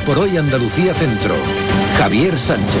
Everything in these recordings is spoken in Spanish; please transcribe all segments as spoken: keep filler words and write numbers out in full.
por Hoy Andalucía Centro. Javier Sánchez.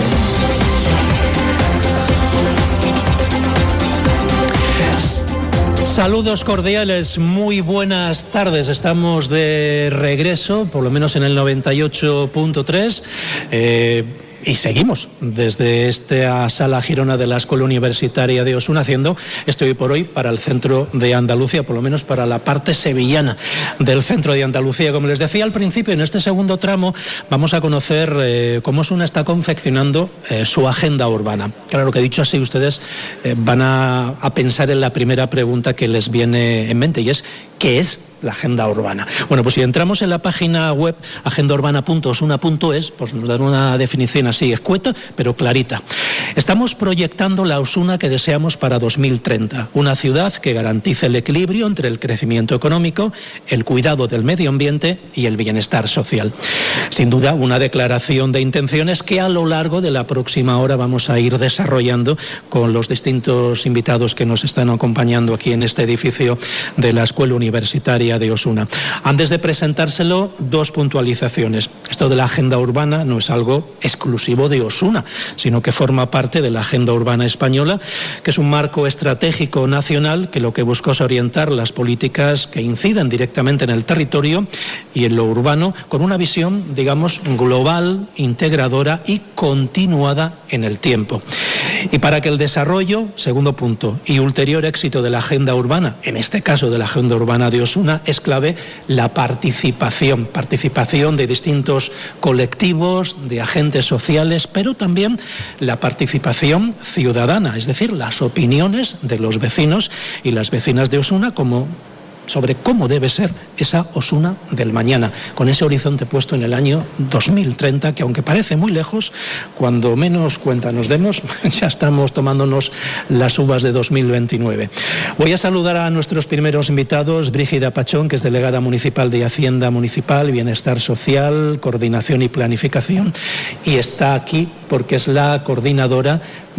Saludos cordiales, muy buenas tardes. Estamos de regreso, por lo menos en el noventa y ocho punto tres. Eh, Y seguimos desde esta sala Girona de la Escuela Universitaria de Osuna haciendo este Hoy por Hoy para el centro de Andalucía, por lo menos para la parte sevillana del centro de Andalucía. Como les decía al principio, en este segundo tramo vamos a conocer eh, cómo Osuna está confeccionando eh, su agenda urbana. Claro que dicho así, ustedes eh, van a, a pensar en la primera pregunta que les viene en mente, y es ¿qué es la agenda urbana? Bueno, pues si entramos en la página web agenda urbana punto osuna punto es, pues nos dan una definición así escueta, pero clarita. Estamos proyectando la Osuna que deseamos para dos mil treinta, una ciudad que garantice el equilibrio entre el crecimiento económico, el cuidado del medio ambiente y el bienestar social. Sin duda, una declaración de intenciones que a lo largo de la próxima hora vamos a ir desarrollando con los distintos invitados que nos están acompañando aquí en este edificio de la Escuela Universitaria de Osuna. Antes de presentárselo, dos puntualizaciones. Esto de la agenda urbana no es algo exclusivo de Osuna, sino que forma parte de la agenda urbana española, que es un marco estratégico nacional que lo que busca es orientar las políticas que inciden directamente en el territorio y en lo urbano, con una visión, digamos, global, integradora y continuada en el tiempo. Y para que el desarrollo, segundo punto, y ulterior éxito de la agenda urbana, en este caso de la agenda urbana de Osuna, es clave la participación, participación de distintos colectivos, de agentes sociales, pero también la participación ciudadana, es decir, las opiniones de los vecinos y las vecinas de Osuna como sobre cómo debe ser esa Osuna del mañana, con ese horizonte puesto en el año dos mil treinta, que aunque parece muy lejos, cuando menos cuenta nos demos, ya estamos tomándonos las uvas de dos mil veintinueve. Voy a saludar a nuestros primeros invitados, Brígida Pachón, que es delegada municipal de Hacienda Municipal, Bienestar Social, Coordinación y Planificación, y está aquí porque es la coordinadora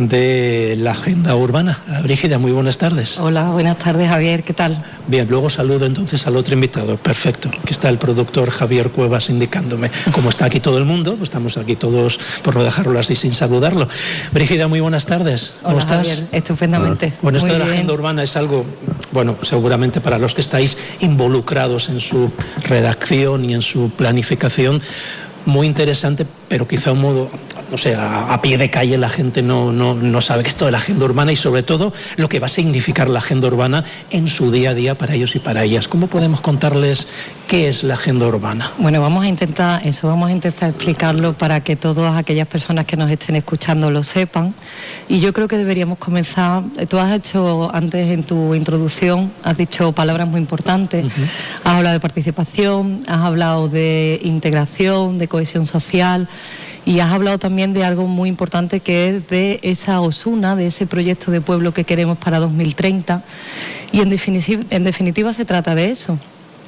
de la agenda urbana. Brígida, muy buenas tardes. Hola, buenas tardes, Javier, ¿qué tal? Bien, luego saludo entonces al otro invitado, perfecto, que está el productor Javier Cuevas indicándome. Como está aquí todo el mundo, pues estamos aquí todos, por no dejarlo así sin saludarlo. Brígida, muy buenas tardes. ¿Cómo Hola, estás? Javier, estupendamente. Bueno, esto muy de la bien. agenda urbana es algo, bueno, seguramente para los que estáis involucrados en su redacción y en su planificación, muy interesante, pero quizá un modo, no sé, a, a pie de calle la gente no, no, no sabe qué es esto de la agenda urbana y sobre todo lo que va a significar la agenda urbana en su día a día para ellos y para ellas. ¿Cómo podemos contarles qué es la agenda urbana? Bueno, vamos a intentar eso, vamos a intentar explicarlo para que todas aquellas personas que nos estén escuchando lo sepan. Y yo creo que deberíamos comenzar, tú has hecho antes en tu introducción, has dicho palabras muy importantes, uh-huh. Has hablado de participación, has hablado de integración, de cohesión social. Y has hablado también de algo muy importante que es de esa Osuna, de ese proyecto de pueblo que queremos para dos mil treinta. Y en definitiva, en definitiva se trata de eso,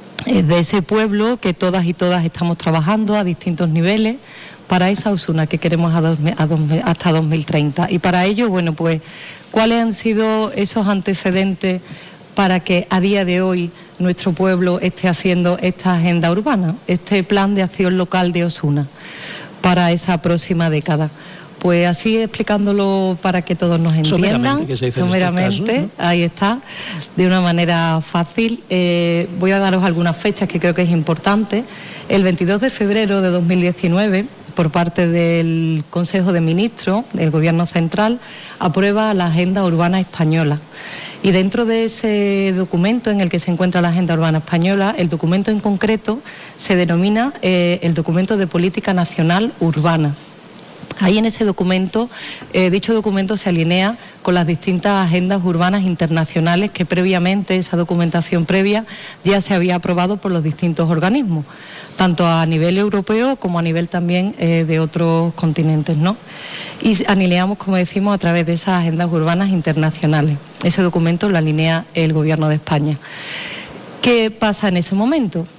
de ese pueblo que todas y todas estamos trabajando a distintos niveles para esa Osuna que queremos a dos, a dos, hasta dos mil treinta. Y para ello, bueno, pues, ¿cuáles han sido esos antecedentes para que a día de hoy nuestro pueblo esté haciendo esta agenda urbana, este plan de acción local de Osuna para esa próxima década? Pues así explicándolo para que todos nos entiendan, someramente, que se dice someramente en estos casos, ¿no? Ahí está, de una manera fácil. Eh, voy a daros algunas fechas que creo que es importante. El veintidós de febrero de dos mil diecinueve, por parte del Consejo de Ministros del Gobierno Central, aprueba la Agenda Urbana Española. Y dentro de ese documento en el que se encuentra la Agenda Urbana Española, el documento en concreto se denomina eh, el Documento de Política Nacional Urbana. Ahí en ese documento, eh, dicho documento se alinea con las distintas agendas urbanas internacionales que previamente, esa documentación previa, ya se había aprobado por los distintos organismos, tanto a nivel europeo como a nivel también eh, de otros continentes, ¿no? Y alineamos, como decimos, a través de esas agendas urbanas internacionales. Ese documento lo alinea el Gobierno de España. ¿Qué pasa en ese momento?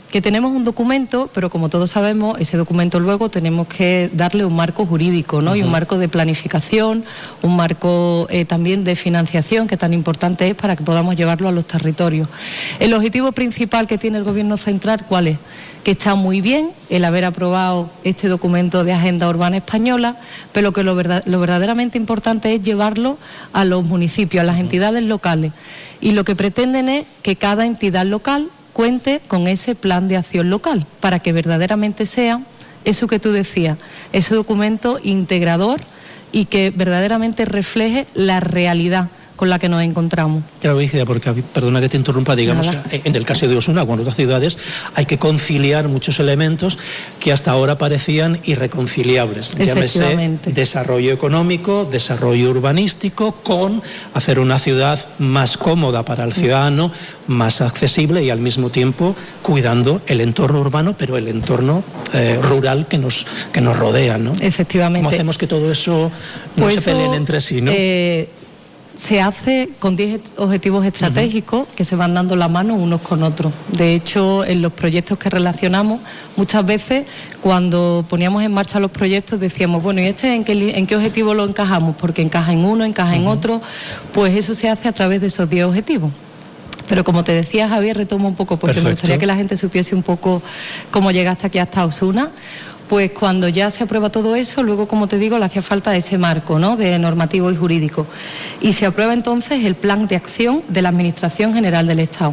que tenemos un documento, pero como todos sabemos, ese documento luego tenemos que darle un marco jurídico, ¿no? Uh-huh. Y un marco de planificación, un marco eh, también de financiación, que tan importante es para que podamos llevarlo a los territorios. El objetivo principal que tiene el Gobierno central, ¿cuál es? Que está muy bien el haber aprobado este documento de Agenda Urbana Española, pero que lo, verdad, lo verdaderamente importante es llevarlo a los municipios, a las entidades locales. Y lo que pretenden es que cada entidad local cuente con ese plan de acción local, para que verdaderamente sea eso que tú decías, ese documento integrador y que verdaderamente refleje la realidad con la que nos encontramos. Claro, Brígida, porque, perdona que te interrumpa, digamos, Nada. en el caso de Osuna, con otras ciudades, hay que conciliar muchos elementos que hasta ahora parecían irreconciliables. Llámese desarrollo económico, desarrollo urbanístico, con hacer una ciudad más cómoda para el ciudadano, más accesible y al mismo tiempo cuidando el entorno urbano, pero el entorno eh, rural que nos, que nos rodea, ¿no? Efectivamente. ¿Cómo hacemos que todo eso no pues se peleen entre sí, no? Eh, Se hace con diez objetivos estratégicos uh-huh. que se van dando la mano unos con otros. De hecho, en los proyectos que relacionamos, muchas veces cuando poníamos en marcha los proyectos decíamos, bueno, ¿y este en qué, en qué objetivo lo encajamos? Porque encaja en uno, encaja uh-huh. en otro. Pues eso se hace a través de esos diez objetivos. Pero como te decía, Javier, retomo un poco, porque Perfecto. me gustaría que la gente supiese un poco cómo llegaste aquí hasta Osuna. Pues cuando ya se aprueba todo eso, luego, como te digo, le hacía falta ese marco, ¿no?, de normativo y jurídico. Y se aprueba entonces el plan de acción de la Administración General del Estado.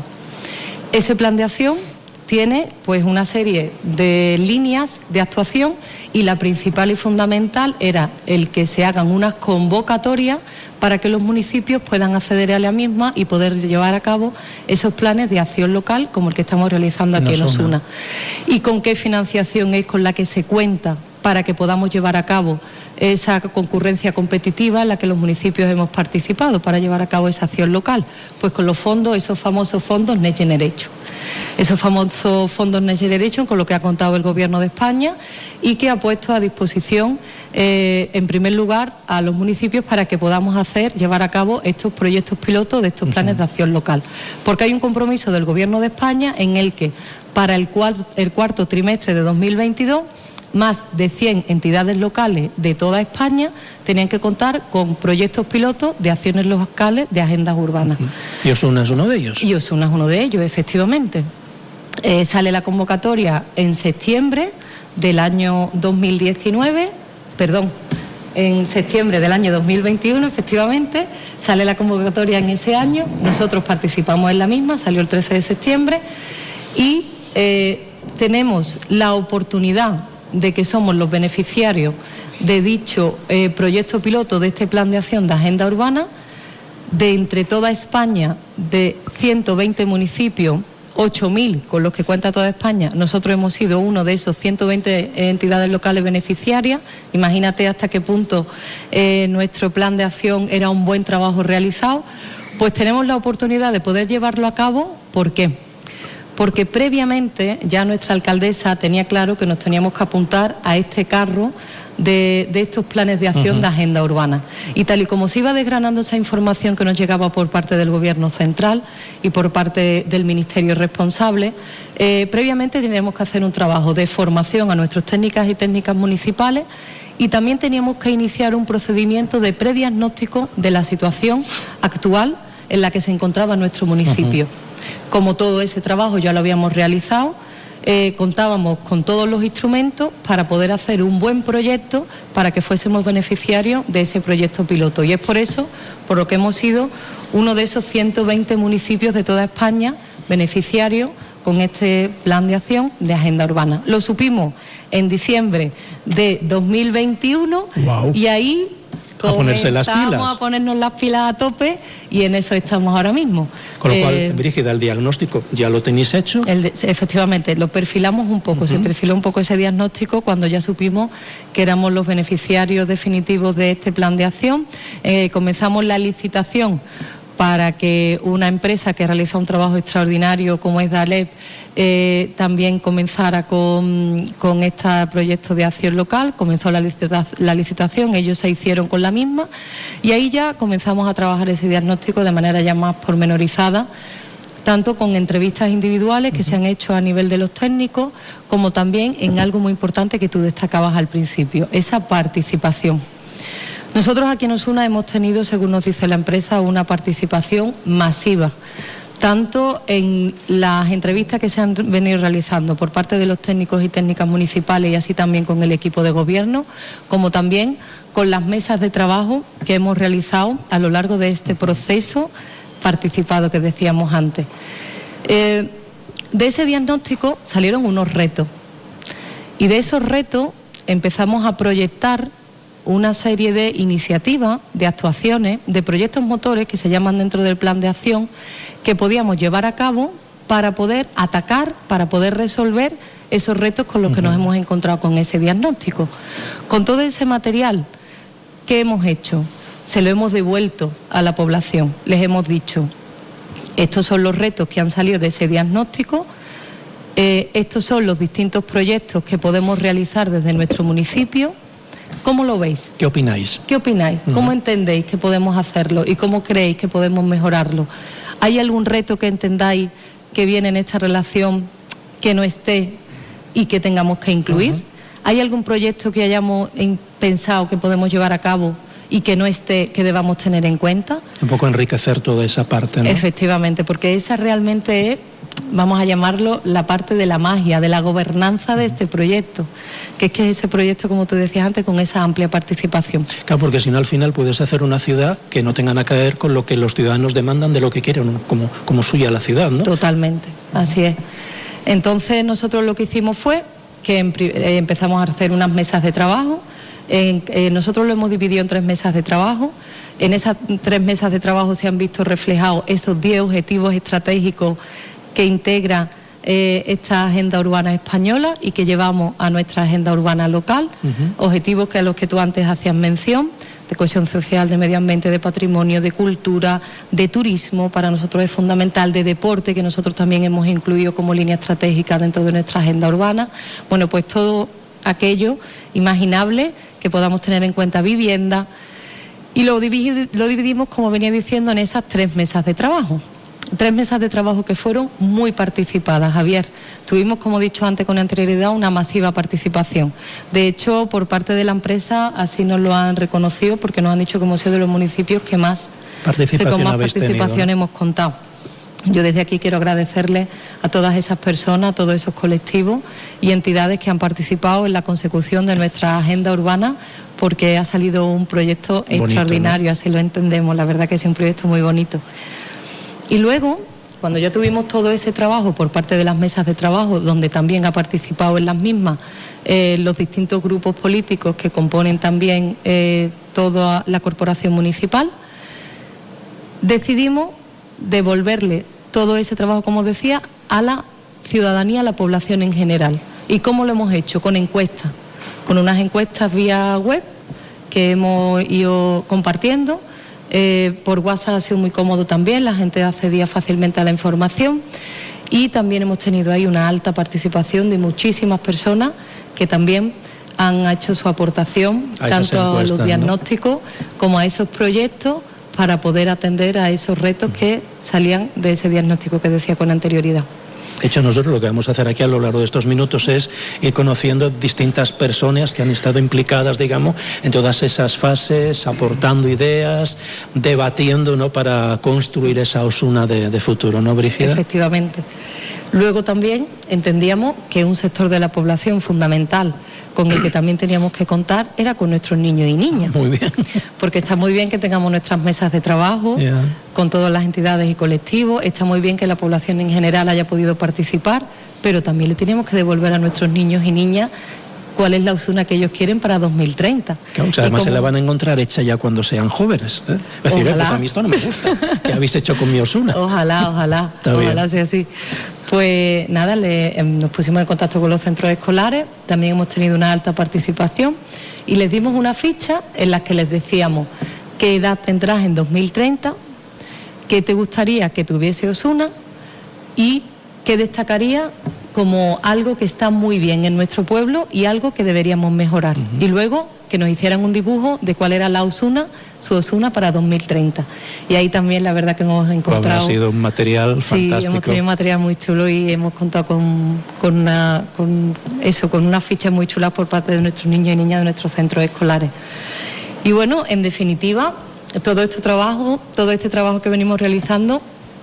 Ese plan de acción tiene pues una serie de líneas de actuación y la principal y fundamental era el que se hagan unas convocatorias para que los municipios puedan acceder a la misma y poder llevar a cabo esos planes de acción local como el que estamos realizando aquí en Osuna. ¿Y con qué financiación es con la que se cuenta para que podamos llevar a cabo esa concurrencia competitiva en la que los municipios hemos participado para llevar a cabo esa acción local? Pues con los fondos, esos famosos fondos Next Generation. Esos famosos fondos Next Generation con lo que ha contado el Gobierno de España y que ha puesto a disposición, eh, en primer lugar, a los municipios para que podamos hacer, llevar a cabo estos proyectos pilotos de estos planes uh-huh. de acción local. Porque hay un compromiso del Gobierno de España en el que para el, cual, el cuarto trimestre de dos mil veintidós más de cien entidades locales de toda España tenían que contar con proyectos pilotos de acciones locales de agendas urbanas. ¿Y Osuna es uno de ellos? Y Osuna es uno de ellos, efectivamente. Eh, sale la convocatoria en septiembre del año dos mil diecinueve, perdón, en septiembre del año dos mil veintiuno, efectivamente, sale la convocatoria en ese año, nosotros participamos en la misma, salió el trece de septiembre y eh, tenemos la oportunidad de que somos los beneficiarios de dicho eh, proyecto piloto de este plan de acción de agenda urbana, de entre toda España, de ciento veinte municipios, ocho mil con los que cuenta toda España, nosotros hemos sido uno de esos ciento veinte entidades locales beneficiarias. Imagínate hasta qué punto eh, nuestro plan de acción era un buen trabajo realizado. Pues tenemos la oportunidad de poder llevarlo a cabo. ¿Por qué? Porque previamente ya nuestra alcaldesa tenía claro que nos teníamos que apuntar a este carro de, de estos planes de acción uh-huh. de agenda urbana. Y tal y como se iba desgranando esa información que nos llegaba por parte del Gobierno central y por parte del Ministerio responsable, eh, previamente teníamos que hacer un trabajo de formación a nuestros técnicas y técnicas municipales y también teníamos que iniciar un procedimiento de prediagnóstico de la situación actual en la que se encontraba nuestro municipio. Uh-huh. Como todo ese trabajo ya lo habíamos realizado, eh, contábamos con todos los instrumentos para poder hacer un buen proyecto para que fuésemos beneficiarios de ese proyecto piloto. Y es por eso, por lo que hemos sido uno de esos ciento veinte municipios de toda España beneficiarios con este plan de acción de agenda urbana. Lo supimos en diciembre de dos mil veintiuno wow. y ahí a ponerse las pilas. a ponernos las pilas a tope y en eso estamos ahora mismo. Con lo eh, cual, Brígida, el diagnóstico ya lo tenéis hecho. El de, efectivamente, lo perfilamos un poco, uh-huh. se perfiló un poco ese diagnóstico cuando ya supimos que éramos los beneficiarios definitivos de este plan de acción. Eh, comenzamos la licitación para que una empresa que realiza un trabajo extraordinario como es Dalep eh, también comenzara con, con este proyecto de acción local. Comenzó la, licita, la licitación, ellos se hicieron con la misma y ahí ya comenzamos a trabajar ese diagnóstico de manera ya más pormenorizada, tanto con entrevistas individuales que se han hecho a nivel de los técnicos, como también en algo muy importante que tú destacabas al principio, esa participación. Nosotros aquí en Osuna hemos tenido, según nos dice la empresa, una participación masiva, tanto en las entrevistas que se han venido realizando por parte de los técnicos y técnicas municipales y así también con el equipo de gobierno, como también con las mesas de trabajo que hemos realizado a lo largo de este proceso participado que decíamos antes. Eh, de ese diagnóstico salieron unos retos y de esos retos empezamos a proyectar una serie de iniciativas, de actuaciones, de proyectos motores que se llaman dentro del plan de acción que podíamos llevar a cabo para poder atacar, para poder resolver esos retos con los que uh-huh. nos hemos encontrado con ese diagnóstico. Con todo ese material, ¿qué hemos hecho? Se lo hemos devuelto a la población. Les hemos dicho, estos son los retos que han salido de ese diagnóstico, eh, estos son los distintos proyectos que podemos realizar desde nuestro municipio. ¿Cómo lo veis? ¿Qué opináis? ¿Qué opináis? Uh-huh. ¿Cómo entendéis que podemos hacerlo y cómo creéis que podemos mejorarlo? ¿Hay algún reto que entendáis que viene en esta relación que no esté y que tengamos que incluir? Uh-huh. ¿Hay algún proyecto que hayamos pensado que podemos llevar a cabo y que no esté, que debamos tener en cuenta? Un poco enriquecer toda esa parte, ¿no? Efectivamente, porque esa realmente es, vamos a llamarlo, la parte de la magia, de la gobernanza de este proyecto, que es que ese proyecto, como tú decías antes, con esa amplia participación. Claro, porque si no, al final puedes hacer una ciudad que no tenga nada que ver con lo que los ciudadanos demandan de lo que quieren, como, como suya la ciudad, ¿no? Totalmente, así es. Entonces nosotros lo que hicimos fue que eh, empezamos a hacer unas mesas de trabajo. En, eh, nosotros lo hemos dividido en tres mesas de trabajo. En esas tres mesas de trabajo se han visto reflejados esos diez objetivos estratégicos que integra eh, esta agenda urbana española y que llevamos a nuestra agenda urbana local, uh-huh. objetivos que a los que tú antes hacías mención, de cohesión social, de medio ambiente, de patrimonio, de cultura, de turismo, para nosotros es fundamental, de deporte, que nosotros también hemos incluido como línea estratégica dentro de nuestra agenda urbana. Bueno, pues todo aquello imaginable que podamos tener en cuenta, vivienda, y lo, dividi- lo dividimos, como venía diciendo, en esas tres mesas de trabajo. Tres mesas de trabajo que fueron muy participadas, Javier. Tuvimos, como he dicho antes con anterioridad, una masiva participación. De hecho, por parte de la empresa, así nos lo han reconocido, porque nos han dicho que hemos sido de los municipios que más participación, que con más tenido, participación ¿no? hemos contado. Yo desde aquí quiero agradecerle a todas esas personas, a todos esos colectivos y entidades que han participado en la consecución de nuestra agenda urbana, porque ha salido un proyecto bonito, extraordinario, ¿no? Así lo entendemos, la verdad que es un proyecto muy bonito. Y luego, cuando ya tuvimos todo ese trabajo por parte de las mesas de trabajo, donde también ha participado en las mismas eh, los distintos grupos políticos que componen también eh, toda la corporación municipal, decidimos devolverle todo ese trabajo, como decía, a la ciudadanía, a la población en general. ¿Y cómo lo hemos hecho? Con encuestas, con unas encuestas vía web que hemos ido compartiendo. Eh, por WhatsApp ha sido muy cómodo también, la gente accedía fácilmente a la información y también hemos tenido ahí una alta participación de muchísimas personas que también han hecho su aportación a tanto a los diagnósticos, ¿no?, como a esos proyectos para poder atender a esos retos que salían de ese diagnóstico que decía con anterioridad. De hecho, nosotros lo que vamos a hacer aquí a lo largo de estos minutos es ir conociendo distintas personas que han estado implicadas, digamos, en todas esas fases, aportando ideas, debatiendo, ¿no?, para construir esa Osuna de, de futuro, ¿no, Brígida? Efectivamente. Luego también entendíamos que un sector de la población fundamental con el que también teníamos que contar era con nuestros niños y niñas. Muy bien. Porque está muy bien que tengamos nuestras mesas de trabajo, yeah, con todas las entidades y colectivos, está muy bien que la población en general haya podido participar, pero también le teníamos que devolver a nuestros niños y niñas cuál es la Osuna que ellos quieren para dos mil treinta. Claro, o sea, además como... se la van a encontrar hecha ya cuando sean jóvenes, ¿eh? Es decir, pues a mí esto no me gusta. ¿Qué habéis hecho con mi Osuna? Ojalá, ojalá, Está ojalá bien. sea así. Pues nada, le, nos pusimos en contacto con los centros escolares, también hemos tenido una alta participación y les dimos una ficha en la que les decíamos qué edad tendrás en dos mil treinta, qué te gustaría que tuviese Osuna y qué destacaría como algo que está muy bien en nuestro pueblo y algo que deberíamos mejorar. Uh-huh. Y luego que nos hicieran un dibujo de cuál era la Osuna, su Osuna para dos mil treinta. Y ahí también la verdad que hemos encontrado... Pues ha sido un material sí, fantástico. Sí, hemos tenido un material muy chulo y hemos contado con, con, una, con eso, con unas fichas muy chulas por parte de nuestros niños y niñas de nuestros centros escolares. Y bueno, en definitiva, todo este trabajo, todo este trabajo que venimos realizando,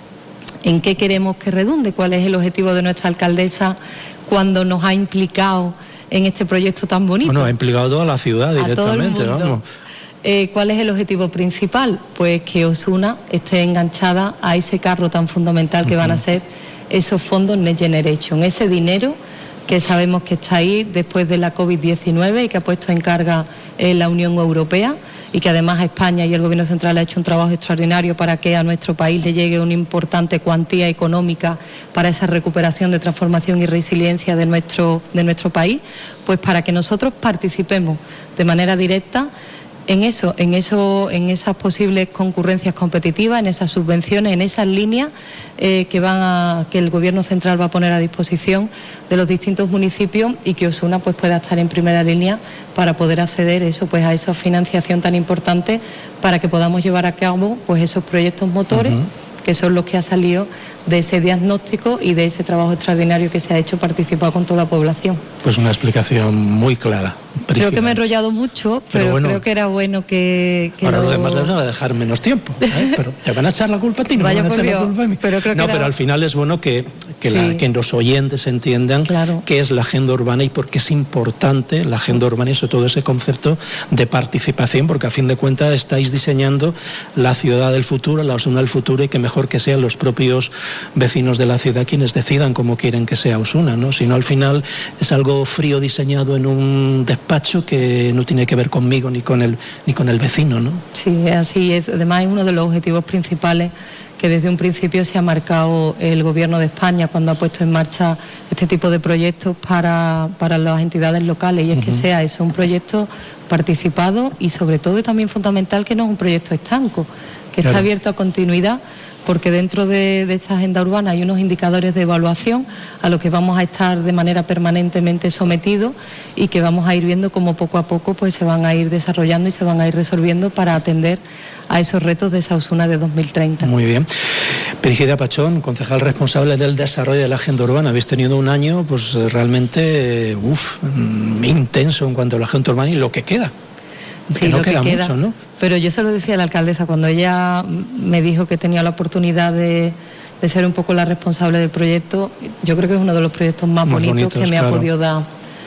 ¿en qué queremos que redunde? ¿Cuál es el objetivo de nuestra alcaldesa cuando nos ha implicado en este proyecto tan bonito? Bueno, ha implicado a toda la ciudad directamente, a todo el mundo. Vamos. Eh, ¿Cuál es el objetivo principal? Pues que Osuna esté enganchada a ese carro tan fundamental que uh-huh. van a ser esos fondos Next Generation, ese dinero que sabemos que está ahí después de la COVID diecinueve y que ha puesto en carga eh, la Unión Europea, y que además España y el Gobierno Central ha hecho un trabajo extraordinario para que a nuestro país le llegue una importante cuantía económica para esa recuperación de transformación y resiliencia de nuestro, de nuestro país, pues para que nosotros participemos de manera directa en eso, en eso, en esas posibles concurrencias competitivas, en esas subvenciones, en esas líneas eh, que van a, que el Gobierno Central va a poner a disposición de los distintos municipios, y que Osuna pues pueda estar en primera línea para poder acceder eso, pues a esa financiación tan importante para que podamos llevar a cabo pues esos proyectos motores. Uh-huh. Que son los que ha salido de ese diagnóstico y de ese trabajo extraordinario que se ha hecho participado con toda la población. Pues una explicación muy clara. Brígida. Creo que me he enrollado mucho, pero, pero bueno, creo que era bueno que... que ahora lo... los demás les van a dejar menos tiempo, ¿eh? Pero te van a echar la culpa a ti, no Vaya me van a echar Dios, la culpa a mí. Pero creo no, que era... pero al final es bueno que, que, sí. la, que los oyentes entiendan claro. qué es la agenda urbana y por qué es importante la agenda urbana y sobre todo ese concepto de participación, porque a fin de cuentas estáis diseñando la ciudad del futuro, la Osuna del futuro, y que mejor que sean los propios vecinos de la ciudad quienes decidan cómo quieren que sea Osuna, ¿no? Si no, al final es algo frío diseñado en un despacho que no tiene que ver conmigo ni con el ni con el vecino, ¿no? Sí, así es. Además es uno de los objetivos principales que desde un principio se ha marcado el Gobierno de España cuando ha puesto en marcha este tipo de proyectos para, para las entidades locales, y es uh-huh. que sea eso, un proyecto participado y sobre todo también fundamental que no es un proyecto estanco, que claro. está abierto a continuidad, porque dentro de, de esa agenda urbana hay unos indicadores de evaluación a los que vamos a estar de manera permanentemente sometidos y que vamos a ir viendo cómo poco a poco pues se van a ir desarrollando y se van a ir resolviendo para atender a esos retos de esa Osuna de dos mil treinta. Muy bien. Brígida Pachón, concejal responsable del desarrollo de la agenda urbana. Habéis tenido un año pues realmente uf, intenso en cuanto a la agenda urbana y lo que queda. Sí, que no lo queda que queda, mucho, ¿no? Pero yo se lo decía a la alcaldesa cuando ella me dijo que tenía la oportunidad de, de ser un poco la responsable del proyecto. Yo creo que es uno de los proyectos más, más bonitos, bonitos que me claro. ha podido dar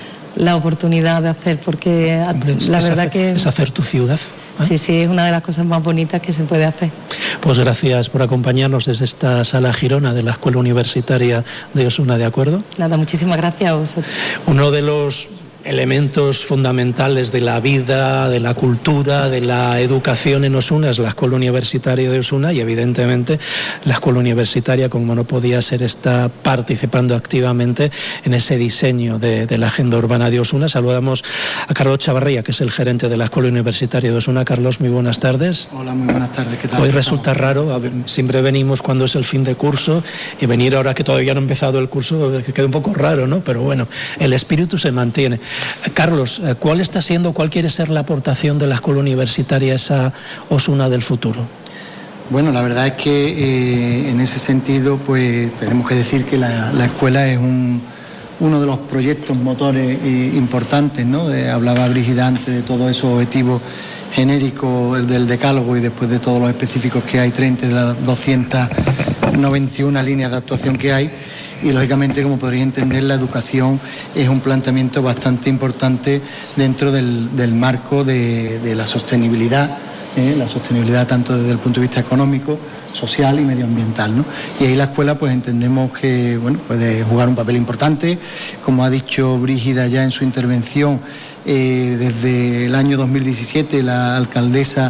la oportunidad de hacer, porque Hombre, la verdad hacer, que... es hacer tu ciudad. ¿eh? Sí, sí, es una de las cosas más bonitas que se puede hacer. Pues gracias por acompañarnos desde esta sala Girona de la Escuela Universitaria de Osuna, ¿de acuerdo? Nada, muchísimas gracias a vosotros. Uno de los elementos fundamentales de la vida, de la cultura, de la educación en Osuna es la Escuela Universitaria de Osuna, y evidentemente la Escuela Universitaria, como no podía ser, está participando activamente en ese diseño de, de la agenda urbana de Osuna. Saludamos a Carlos Chavarría, que es el gerente de la Escuela Universitaria de Osuna. Carlos, muy buenas tardes. Hola, muy buenas tardes. ¿Qué tal? Hoy resulta raro, a ver, siempre venimos cuando es el fin de curso, y venir ahora que todavía no ha empezado el curso que queda un poco raro, ¿no? Pero bueno, el espíritu se mantiene. Carlos, ¿cuál está siendo, cuál quiere ser la aportación de la Escuela Universitaria a esa Osuna del futuro? Bueno, la verdad es que eh, en ese sentido, pues tenemos que decir que la, la escuela es un, uno de los proyectos motores eh, importantes, ¿no? Eh, hablaba Brígida antes de todos esos objetivos genéricos del decálogo y después de todos los específicos que hay, treinta de las doscientas noventa y una líneas de actuación que hay. Y lógicamente, como podréis entender, la educación es un planteamiento bastante importante dentro del, del marco de, de la sostenibilidad, ¿eh? la sostenibilidad tanto desde el punto de vista económico, social y medioambiental, ¿no? Y ahí la escuela pues entendemos que bueno, puede jugar un papel importante. Como ha dicho Brígida ya en su intervención, eh, desde el año dos mil diecisiete la alcaldesa,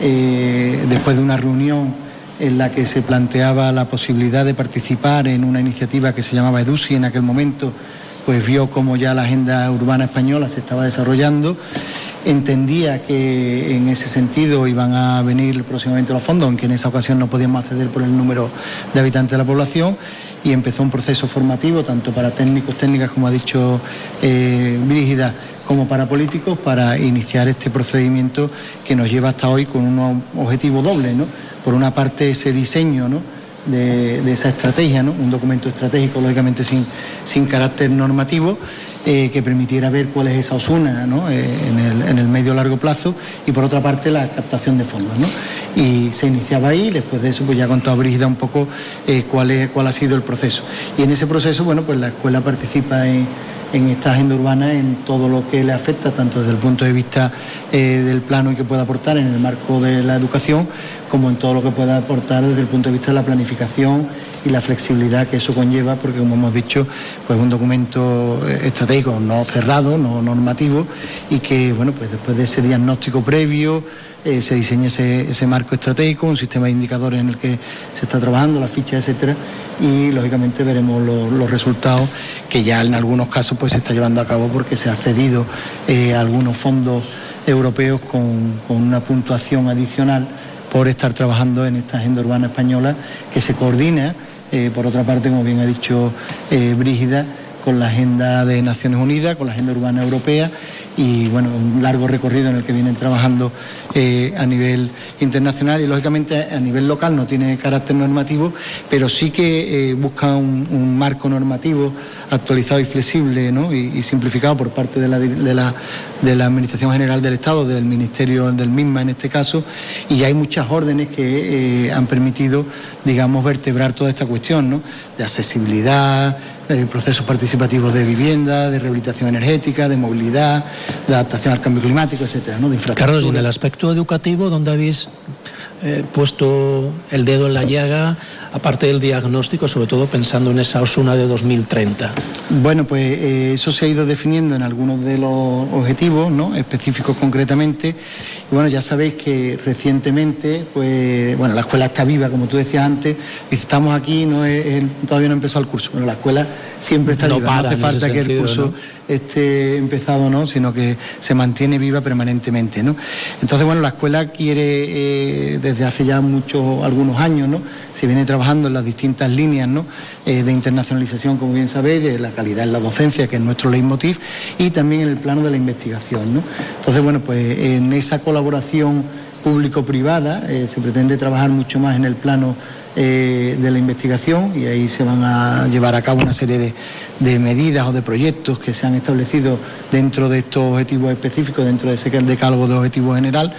eh, después de una reunión en la que se planteaba la posibilidad de participar en una iniciativa que se llamaba EDUSI en aquel momento, pues vio cómo ya la agenda urbana española se estaba desarrollando, entendía que en ese sentido iban a venir próximamente los fondos, aunque en esa ocasión no podíamos acceder por el número de habitantes de la población, y empezó un proceso formativo tanto para técnicos, técnicas, como ha dicho eh, Brígida, como para políticos, para iniciar este procedimiento que nos lleva hasta hoy con un objetivo doble, ¿no? Por una parte, ese diseño, ¿no?, de, de esa estrategia, ¿no?, un documento estratégico, lógicamente sin, sin carácter normativo, eh, que permitiera ver cuál es esa Osuna, ¿no?, eh, en el, en el medio largo plazo, y por otra parte la captación de fondos, ¿no? Y se iniciaba ahí. Después de eso pues ya ha contado Brígida un poco eh, cuál, es, cuál ha sido el proceso, y en ese proceso, bueno, pues la escuela participa en en esta agenda urbana en todo lo que le afecta, tanto desde el punto de vista eh, del plano y que pueda aportar en el marco de la educación, como en todo lo que pueda aportar desde el punto de vista de la planificación y la flexibilidad que eso conlleva, porque, como hemos dicho, pues es un documento estratégico no cerrado, no normativo, y que, bueno, pues después de ese diagnóstico previo eh, se diseña ese, ese marco estratégico, un sistema de indicadores en el que se está trabajando, las fichas, etcétera, y lógicamente veremos lo, los resultados, que ya en algunos casos pues se está llevando a cabo porque se ha cedido eh, algunos fondos europeos con, con una puntuación adicional por estar trabajando en esta agenda urbana española, que se coordina, eh, por otra parte, como bien ha dicho eh, Brígida, con la agenda de Naciones Unidas, con la agenda urbana europea, y bueno, un largo recorrido en el que vienen trabajando eh, a nivel internacional, y lógicamente a nivel local no tiene carácter normativo, pero sí que eh, busca un, un marco normativo actualizado y flexible, ¿no?, y, y simplificado por parte de la, de, la, de la Administración General del Estado, del Ministerio del misma en este caso, y hay muchas órdenes que eh, han permitido, digamos, vertebrar toda esta cuestión, ¿no?, de accesibilidad, eh, procesos participativos de vivienda, de rehabilitación energética, de movilidad, de adaptación al cambio climático, etcétera, ¿no?, de infraestructura. Carlos, y en el aspecto educativo, ¿dónde habéis eh, puesto el dedo en la llaga, aparte del diagnóstico, sobre todo pensando en esa Osuna de dos mil treinta? Bueno, pues eh, eso se ha ido definiendo en algunos de los objetivos, ¿no?, específicos concretamente. Y bueno, ya sabéis que recientemente, pues bueno, la escuela está viva, como tú decías antes, y estamos aquí, no es, es, todavía no ha empezado el curso. Bueno, la escuela siempre está no viva, para, no hace falta que sentido, el curso ¿no? esté empezado, ¿no?, sino que se mantiene viva permanentemente, ¿no? Entonces, bueno, la escuela quiere, eh, desde hace ya muchos, algunos años, ¿no?, se viene trabajando en las distintas líneas, ¿no?, eh, de internacionalización, como bien sabéis, de la calidad en la docencia, que es nuestro leitmotiv, y también en el plano de la investigación, ¿no? Entonces, bueno, pues en esa colaboración público-privada eh, se pretende trabajar mucho más en el plano eh, de la investigación, y ahí se van a llevar a cabo una serie de, de medidas o de proyectos que se han establecido dentro de estos objetivos específicos, dentro de ese decálogo de objetivo general.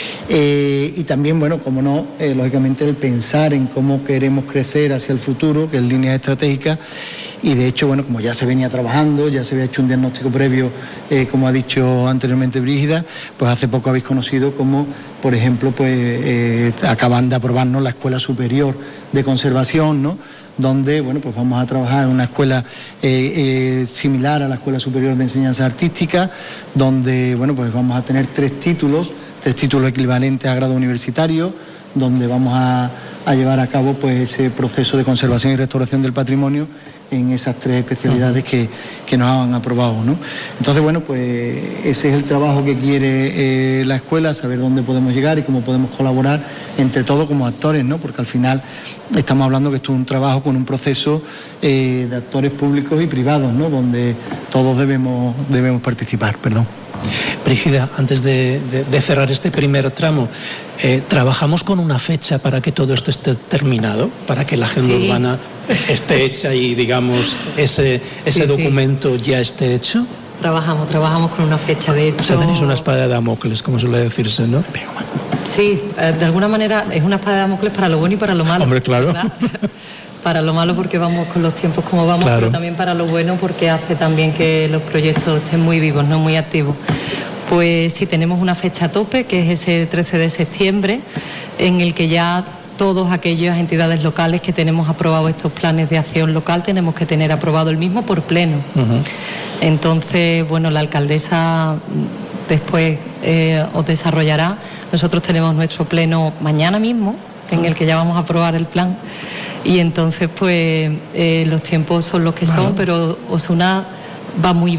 Eh, y también, bueno, como no, eh, lógicamente el pensar en cómo queremos crecer hacia el futuro, que es líneas estratégicas, y de hecho, bueno, como ya se venía trabajando, ya se había hecho un diagnóstico previo, eh, como ha dicho anteriormente Brígida, pues hace poco habéis conocido cómo, por ejemplo, pues eh, acaban de aprobarnos la Escuela Superior de Conservación, ¿no?, donde, bueno, pues vamos a trabajar en una escuela eh, eh, similar a la Escuela Superior de Enseñanza Artística, donde, bueno, pues vamos a tener tres títulos, tres títulos equivalentes a grado universitario, donde vamos a, a llevar a cabo pues ese proceso de conservación y restauración del patrimonio en esas tres especialidades que, que nos han aprobado, ¿no? Entonces, bueno, pues ese es el trabajo que quiere eh, la escuela, saber dónde podemos llegar y cómo podemos colaborar entre todos como actores, ¿no? Porque al final estamos hablando que esto es un trabajo con un proceso eh, de actores públicos y privados, ¿no?, donde todos debemos, debemos participar, perdón. Brígida, antes de, de, de cerrar este primer tramo, eh, ¿trabajamos con una fecha para que todo esto esté terminado? ¿Para que la agenda sí. urbana esté hecha y, digamos, ese, ese sí, documento sí. ya esté hecho? Trabajamos, trabajamos con una fecha, de hecho... O sea, tenéis una espada de Damocles, como suele decirse, ¿no? Sí, de alguna manera es una espada de Damocles para lo bueno y para lo malo. Hombre, claro. Para lo malo porque vamos con los tiempos como vamos, claro. pero también para lo bueno porque hace también que los proyectos estén muy vivos, no muy activos. Pues sí, tenemos una fecha a tope, que es ese trece de septiembre, en el que ya todas aquellas entidades locales que tenemos aprobado estos planes de acción local tenemos que tener aprobado el mismo por pleno. Uh-huh. Entonces, bueno, la alcaldesa después eh, os desarrollará. Nosotros tenemos nuestro pleno mañana mismo, en el que ya vamos a aprobar el plan. Y entonces, pues, eh, los tiempos son los que son, bueno. pero Osuna va muy bien.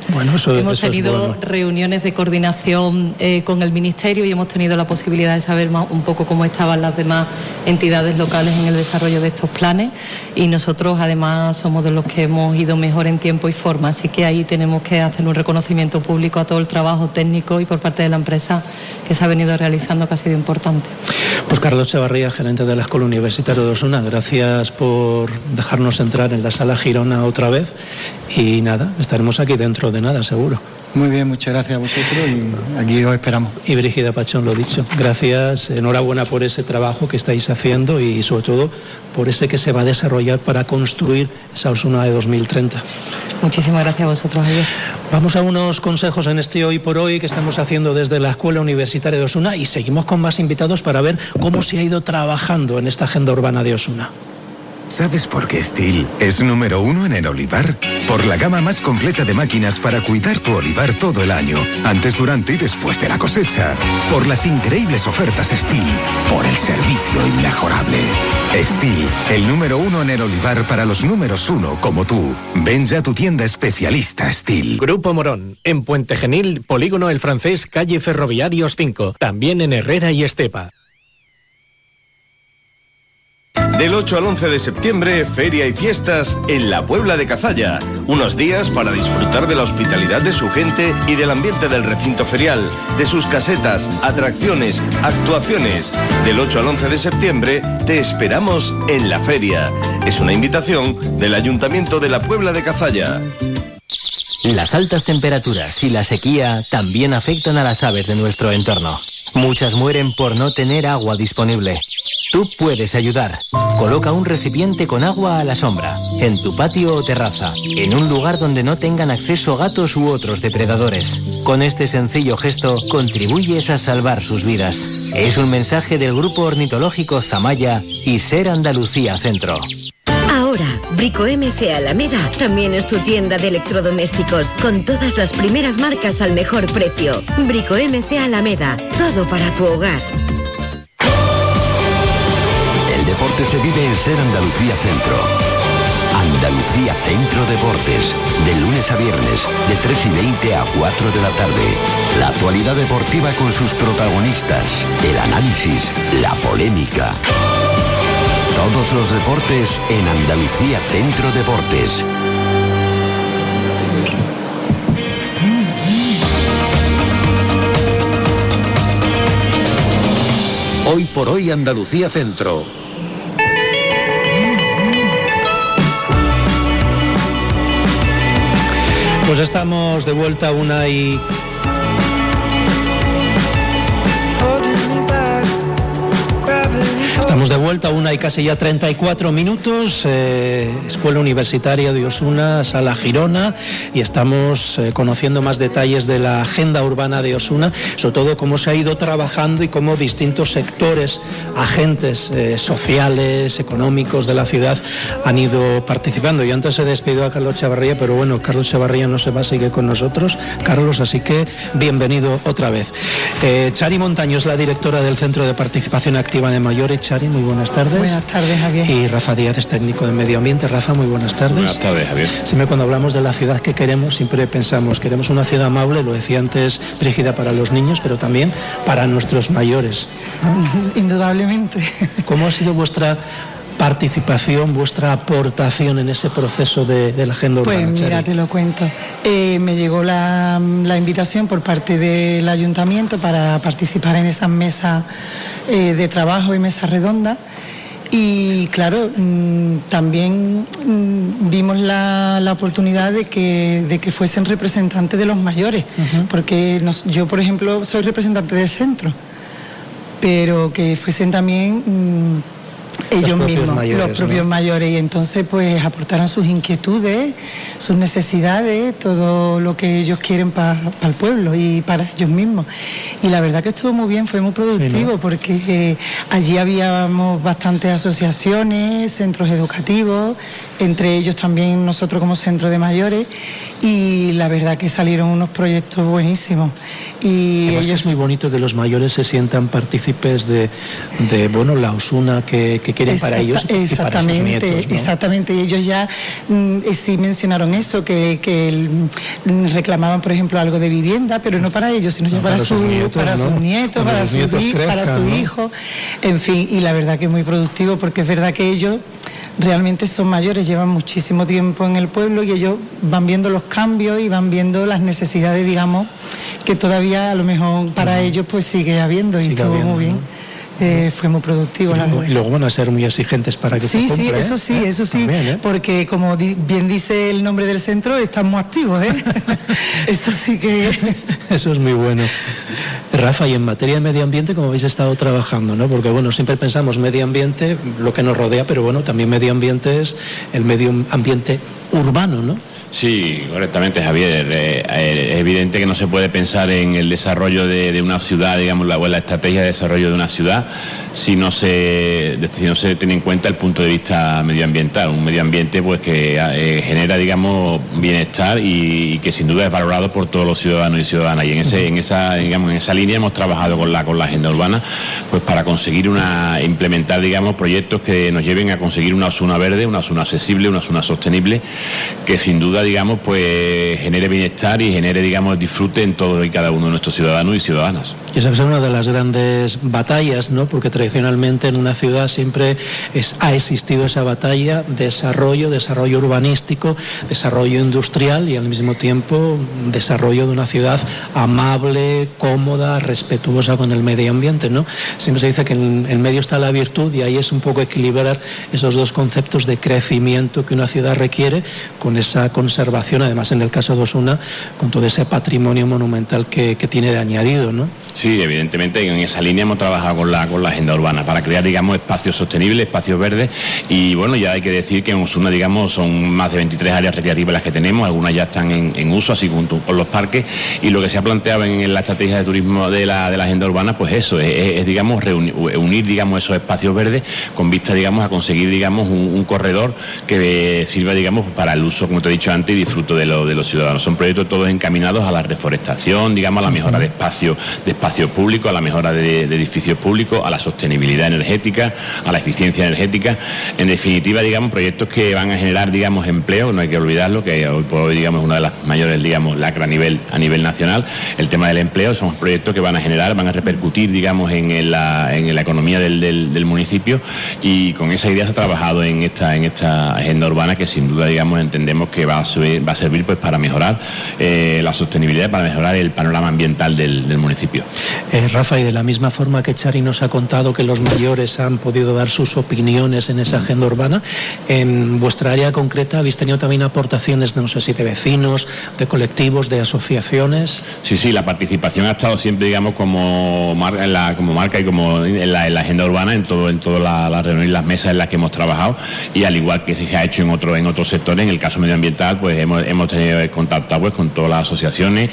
Bueno, eso, hemos eso tenido es bueno. reuniones de coordinación eh, con el Ministerio y hemos tenido la posibilidad de saber más, un poco cómo estaban las demás entidades locales en el desarrollo de estos planes, y nosotros además somos de los que hemos ido mejor en tiempo y forma, así que ahí tenemos que hacer un reconocimiento público a todo el trabajo técnico y por parte de la empresa que se ha venido realizando, que ha sido importante. Pues Carlos Chavarría, gerente de la Escuela Universitaria de Osuna, gracias por dejarnos entrar en la sala Girona otra vez, y nada, estaremos aquí dentro de nada, seguro. Muy bien, muchas gracias a vosotros y aquí os esperamos. Y Brígida Pachón, lo dicho, gracias, enhorabuena por ese trabajo que estáis haciendo y sobre todo por ese que se va a desarrollar para construir esa Osuna de dos mil treinta. Muchísimas gracias a vosotros, Javier. Vamos a unos consejos en este Hoy por Hoy que estamos haciendo desde la Escuela Universitaria de Osuna, y seguimos con más invitados para ver cómo se ha ido trabajando en esta agenda urbana de Osuna. ¿Sabes por qué Stihl es número uno en el olivar? Por la gama más completa de máquinas para cuidar tu olivar todo el año, antes, durante y después de la cosecha. Por las increíbles ofertas Stihl. Por el servicio inmejorable. Stihl, el número uno en el olivar para los números uno como tú. Ven ya a tu tienda especialista Stihl. Grupo Morón, en Puente Genil, Polígono El Francés, calle Ferroviarios cinco. También en Herrera y Estepa. Del ocho al once de septiembre, feria y fiestas en la Puebla de Cazalla. Unos días para disfrutar de la hospitalidad de su gente y del ambiente del recinto ferial, de sus casetas, atracciones, actuaciones. Del ocho al once de septiembre, te esperamos en la feria. Es una invitación del Ayuntamiento de la Puebla de Cazalla. Las altas temperaturas y la sequía también afectan a las aves de nuestro entorno. Muchas mueren por no tener agua disponible. Tú puedes ayudar. Coloca un recipiente con agua a la sombra, en tu patio o terraza, en un lugar donde no tengan acceso gatos u otros depredadores. Con este sencillo gesto contribuyes a salvar sus vidas. Es un mensaje del Grupo Ornitológico Zamaya y Ser Andalucía Centro. Ahora, Brico M C Alameda también es tu tienda de electrodomésticos, con todas las primeras marcas al mejor precio. Brico M C Alameda, todo para tu hogar. El deporte se vive en Ser Andalucía Centro. Andalucía Centro Deportes, de lunes a viernes, de tres y veinte a cuatro de la tarde. La actualidad deportiva con sus protagonistas, el análisis, la polémica. Todos los deportes en Andalucía Centro Deportes. Hoy por Hoy Andalucía Centro. Pues estamos de vuelta, una y... Estamos de vuelta, una y casi ya treinta y cuatro minutos, eh, Escuela Universitaria de Osuna, Sala Girona, y estamos eh, conociendo más detalles de la agenda urbana de Osuna, sobre todo cómo se ha ido trabajando y cómo distintos sectores, agentes eh, sociales, económicos de la ciudad han ido participando. Y antes se despidió a Carlos Chavarría, pero bueno, Carlos Chavarría no se va, sigue con nosotros, Carlos, así que bienvenido otra vez. Eh, Chari Montaño es la directora del Centro de Participación Activa de Mayores. Chari, muy buenas tardes. Buenas tardes, Javier. Y Rafa Díaz es técnico de Medio Ambiente. Rafa, muy buenas tardes. Buenas tardes, Javier. Siempre cuando hablamos de la ciudad que queremos, siempre pensamos, queremos una ciudad amable, lo decía antes Brígida, para los niños, pero también para nuestros mayores, ¿no? Indudablemente. ¿Cómo ha sido vuestra participación, vuestra aportación en ese proceso de, de la agenda urbana? Pues mira, Chari, te lo cuento. Eh, me llegó la, la invitación por parte del ayuntamiento para participar en esas mesas eh, de trabajo y mesas redondas. Y claro, mmm, también mmm, vimos la, la oportunidad de que, de que fuesen representantes de los mayores, uh-huh. porque nos, yo, por ejemplo, soy representante del centro, pero que fuesen también... Mmm, ellos mismos, mayores, los propios, ¿no?, mayores, y entonces pues aportaran sus inquietudes, sus necesidades, todo lo que ellos quieren para pa el pueblo y para ellos mismos. Y la verdad que estuvo muy bien, fue muy productivo, sí, ¿no?, porque eh, allí habíamos bastantes asociaciones, centros educativos, entre ellos también nosotros como centro de mayores, y la verdad que salieron unos proyectos buenísimos. Y ellos... que es muy bonito que los mayores se sientan partícipes de, de bueno, la Osuna que que quieren Exacta, para ellos y para sus nietos, ¿no? Exactamente, y ellos ya mm, sí mencionaron eso, que, que el, mm, reclamaban, por ejemplo, algo de vivienda, pero no para ellos, sino ya no, para, para, su, sus nietos, para ¿no? sus nietos, para, su, nietos crezcan, para su ¿no? hijo, en fin, y la verdad que es muy productivo, porque es verdad que ellos realmente son mayores, llevan muchísimo tiempo en el pueblo y ellos van viendo los cambios y van viendo las necesidades, digamos, que todavía a lo mejor para uh-huh. ellos pues sigue habiendo, sigue y estuvo habiendo, muy bien. ¿no? Eh, fue muy productivo. Y la luego, y luego van a ser muy exigentes para que sí, se cumpla. Sí, eso sí, ¿eh? eso sí, También, ¿eh? Porque como di- bien dice el nombre del centro, estamos activos, ¿eh? Eso sí que... Eso es muy bueno. Rafa, y en materia de medio ambiente, ¿cómo habéis estado trabajando, no? Porque, bueno, siempre pensamos medio ambiente, lo que nos rodea, pero, bueno, también medio ambiente es el medio ambiente urbano, ¿no? Sí, correctamente, Javier. Eh, eh, es evidente que no se puede pensar en el desarrollo de, de una ciudad, digamos, la, la estrategia de desarrollo de una ciudad, si no se si no se tiene en cuenta el punto de vista medioambiental. Un medio ambiente pues que eh, genera, digamos, bienestar y, y que sin duda es valorado por todos los ciudadanos y ciudadanas. Y en ese en esa digamos en esa línea hemos trabajado con la con la agenda urbana, pues para conseguir una implementar, digamos, proyectos que nos lleven a conseguir una zona verde, una zona accesible, una zona sostenible, que sin duda, digamos, pues genere bienestar y genere, digamos, disfrute en todos y cada uno de nuestros ciudadanos y ciudadanas. Y esa es una de las grandes batallas, ¿no? Porque tradicionalmente en una ciudad siempre es, ha existido esa batalla, desarrollo, desarrollo urbanístico, desarrollo industrial y al mismo tiempo desarrollo de una ciudad amable, cómoda, respetuosa con el medio ambiente, ¿no? Siempre se dice que en el medio está la virtud y ahí es un poco equilibrar esos dos conceptos de crecimiento que una ciudad requiere con esa conservación, además en el caso de Osuna, con todo ese patrimonio monumental que, que tiene de añadido, ¿no? Sí, evidentemente en esa línea hemos trabajado con la con la agenda urbana para crear, digamos, espacios sostenibles, espacios verdes, y bueno, ya hay que decir que en Osuna, digamos, son más de veintitrés áreas recreativas las que tenemos, algunas ya están en, en uso, así junto con los parques, y lo que se ha planteado en la estrategia de turismo de la, de la agenda urbana, pues eso, es, es digamos, reunir, unir, digamos, esos espacios verdes con vista, digamos, a conseguir, digamos, un, un corredor que sirva, digamos, para el uso, como te he dicho antes, y disfruto de, lo, de los ciudadanos. Son proyectos todos encaminados a la reforestación, digamos, a la mejora de espacios de espacio públicos, a la mejora de, de edificios públicos, a la sostenibilidad energética, a la eficiencia energética. En definitiva, digamos, proyectos que van a generar, digamos, empleo, no hay que olvidarlo, que hoy por hoy, digamos, es una de las mayores, digamos, lacra a nivel, a nivel nacional. El tema del empleo son proyectos que van a generar, van a repercutir, digamos, en la, en la economía del, del, del municipio, y con esa idea se ha trabajado en esta, en esta agenda urbana que sin duda, digamos, entendemos que va a, subir, va a servir pues para mejorar eh, la sostenibilidad, para mejorar el panorama ambiental del, del municipio. Eh, Rafa, y de la misma forma que Chari nos ha contado que los mayores han podido dar sus opiniones en esa agenda urbana, en vuestra área concreta habéis tenido también aportaciones, no sé si de vecinos, de colectivos, de asociaciones. Sí, sí, la participación ha estado siempre, digamos, como marca, en la, como marca y como en la, en la agenda urbana, en todo, en todas las la reuniones, las mesas en las que hemos trabajado, y al igual que se ha hecho en otro, en otros sectores, en el caso medioambiental, pues hemos, hemos tenido contacto pues, con todas las asociaciones,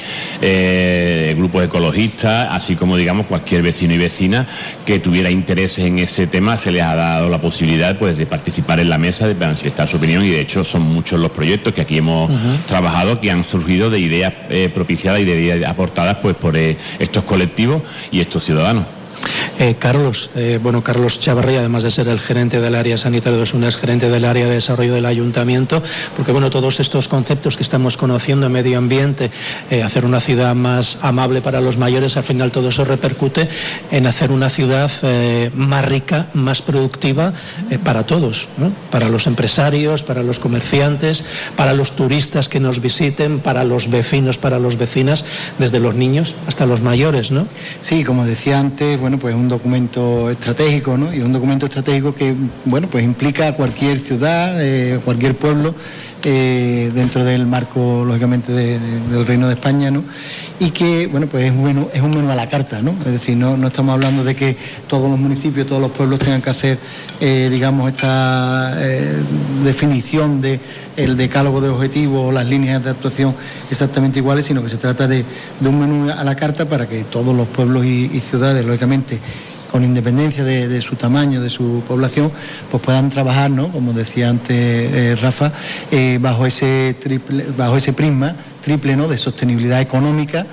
eh, grupos ecologistas, así como, digamos, cualquier vecino y vecina que tuviera intereses en ese tema, se les ha dado la posibilidad, pues, de participar en la mesa, de manifestar su opinión, y de hecho son muchos los proyectos que aquí hemos uh-huh. trabajado, que han surgido de ideas eh, propiciadas y de ideas aportadas, pues, por eh, estos colectivos y estos ciudadanos. Eh, Carlos, eh, bueno, Carlos Chavarría, además de ser el gerente del área sanitaria de Osuna, es gerente del área de desarrollo del ayuntamiento, porque bueno, todos estos conceptos que estamos conociendo, medio ambiente, eh, hacer una ciudad más amable para los mayores, al final todo eso repercute en hacer una ciudad eh, más rica, más productiva eh, para todos, ¿no? Para los empresarios, para los comerciantes, para los turistas que nos visiten, para los vecinos, para las vecinas, desde los niños hasta los mayores, ¿no? Sí, como decía antes, bueno, pues un documento estratégico, ¿no? Y un documento estratégico que, bueno, pues implica a cualquier ciudad, eh, cualquier pueblo, eh, dentro del marco, lógicamente, de, de, del Reino de España, ¿no? Y que, bueno, pues es un menú, es un menú a la carta, ¿no? Es decir, no, no estamos hablando de que todos los municipios, todos los pueblos tengan que hacer, eh, digamos, esta eh, definición de el decálogo de objetivos o las líneas de actuación exactamente iguales, sino que se trata de, de un menú a la carta para que todos los pueblos y, y ciudades, lógicamente, con independencia de, de su tamaño, de su población, pues puedan trabajar, ¿no? Como decía antes eh, Rafa, eh, bajo ese triple, bajo ese prisma triple, ¿no? De sostenibilidad económica,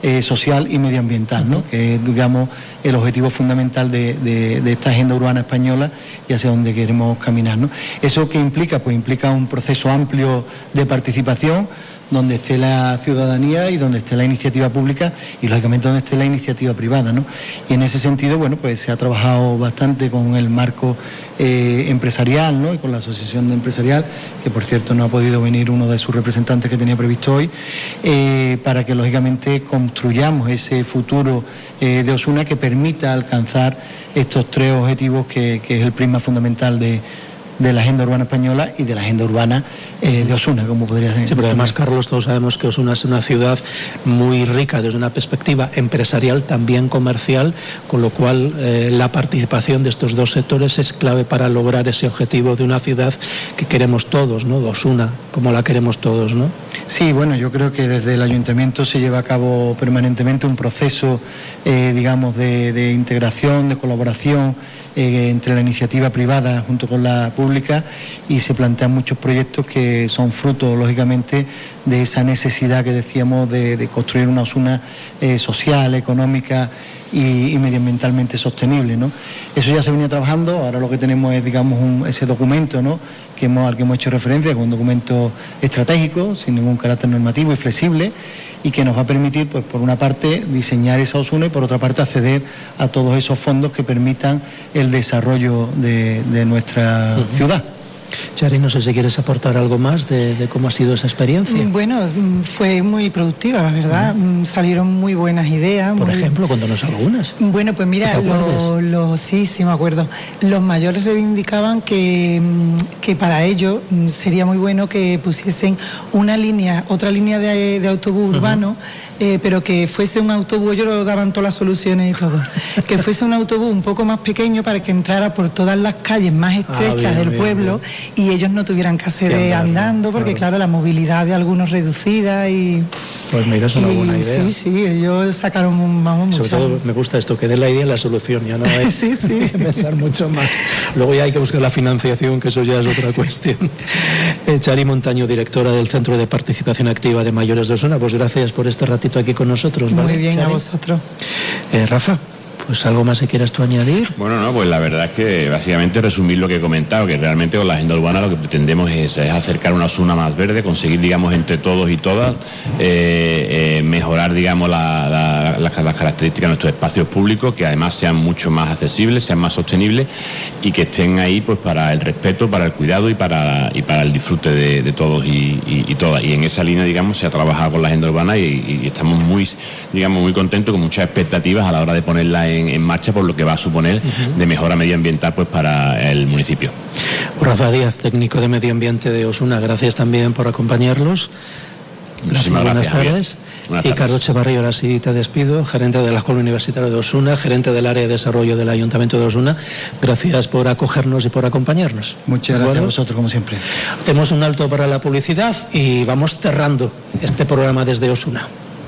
eh, social y medioambiental, ¿no? Que es, digamos, el objetivo fundamental de, de, de esta agenda urbana española y hacia donde queremos caminar, ¿no? ¿Eso qué implica? Pues implica un proceso amplio de participación, donde esté la ciudadanía y donde esté la iniciativa pública y lógicamente donde esté la iniciativa privada, ¿no? Y en ese sentido, bueno, pues se ha trabajado bastante con el marco eh, empresarial, ¿no? Y con la asociación de empresarial, que por cierto no ha podido venir uno de sus representantes que tenía previsto hoy, eh, para que lógicamente construyamos ese futuro eh, de Osuna que permita alcanzar estos tres objetivos que, que es el prisma fundamental de de la agenda urbana española y de la agenda urbana eh, de Osuna, como podría ser. Sí, pero además, Carlos, todos sabemos que Osuna es una ciudad muy rica desde una perspectiva empresarial, también comercial, con lo cual eh, la participación de estos dos sectores es clave para lograr ese objetivo de una ciudad que queremos todos, ¿no? De Osuna, como la queremos todos, ¿no? Sí, bueno, yo creo que desde el Ayuntamiento se lleva a cabo permanentemente un proceso, eh, digamos, de, de integración, de colaboración eh, entre la iniciativa privada junto con la pública, y se plantean muchos proyectos que son fruto, lógicamente, de esa necesidad que decíamos de, de construir una Osuna eh, social, económica y, y medioambientalmente sostenible, ¿no? Eso ya se venía trabajando, ahora lo que tenemos es, digamos, un, ese documento, ¿no? que hemos, al que hemos hecho referencia, que es un documento estratégico, sin ningún carácter normativo y flexible, y que nos va a permitir, pues por una parte, diseñar esa Osuna y por otra parte acceder a todos esos fondos que permitan el desarrollo de, de nuestra uh-huh. ciudad. Chari, no sé si quieres aportar algo más de, de cómo ha sido esa experiencia. Bueno, fue muy productiva, la verdad. Uh-huh. Salieron muy buenas ideas. Por muy... ejemplo, cuéntanos algunas. Bueno, pues mira, lo, lo, sí, sí me acuerdo. Los mayores reivindicaban que, que para ellos sería muy bueno que pusiesen una línea, otra línea de, de autobús uh-huh. urbano, eh, pero que fuese un autobús, ellos lo daban todas las soluciones y todo, que fuese un autobús un poco más pequeño para que entrara por todas las calles más estrechas ah, bien, del bien, pueblo bien. Y ellos no tuvieran que hacer que andando, porque claro. claro, la movilidad de algunos reducida y... Pues mira, es una y, buena idea. Sí, sí, ellos sacaron un... Vamos, sobre todo me gusta esto, que dé la idea y la solución, ya no hay sí, sí. que pensar mucho más. Luego ya hay que buscar la financiación, que eso ya es otra cuestión. Eh, Chari Montaño, directora del Centro de Participación Activa de Mayores de Osuna, pues gracias por este ratito aquí con nosotros. ¿Vale, Muy bien, Chari? A vosotros. Eh, Rafa. Pues algo más que quieras tú añadir. Bueno, no, pues la verdad es que básicamente resumir lo que he comentado, que realmente con la agenda urbana lo que pretendemos es, es acercar una Osuna más verde, conseguir, digamos, entre todos y todas, eh, eh, mejorar, digamos, la, la, las, las características de nuestros espacios públicos, que además sean mucho más accesibles, sean más sostenibles y que estén ahí pues para el respeto, para el cuidado y para, y para el disfrute de, de todos y, y, y todas. Y en esa línea, digamos, se ha trabajado con la agenda urbana y, y estamos muy, digamos, muy contentos, con muchas expectativas a la hora de ponerla en En, en marcha, por lo que va a suponer uh-huh. de mejora medioambiental pues para el municipio. Rafa Díaz, técnico de medio ambiente de Osuna, gracias también por acompañarnos. Muchísimas Buenas gracias, tardes. Buenas y tardes. Carlos Chevarrillo, ahora sí te despido, gerente de la Escuela Universitaria de Osuna, gerente del área de desarrollo del Ayuntamiento de Osuna. Gracias por acogernos y por acompañarnos. Muchas gracias a vosotros, como siempre. Hacemos un alto para la publicidad y vamos cerrando este programa desde Osuna.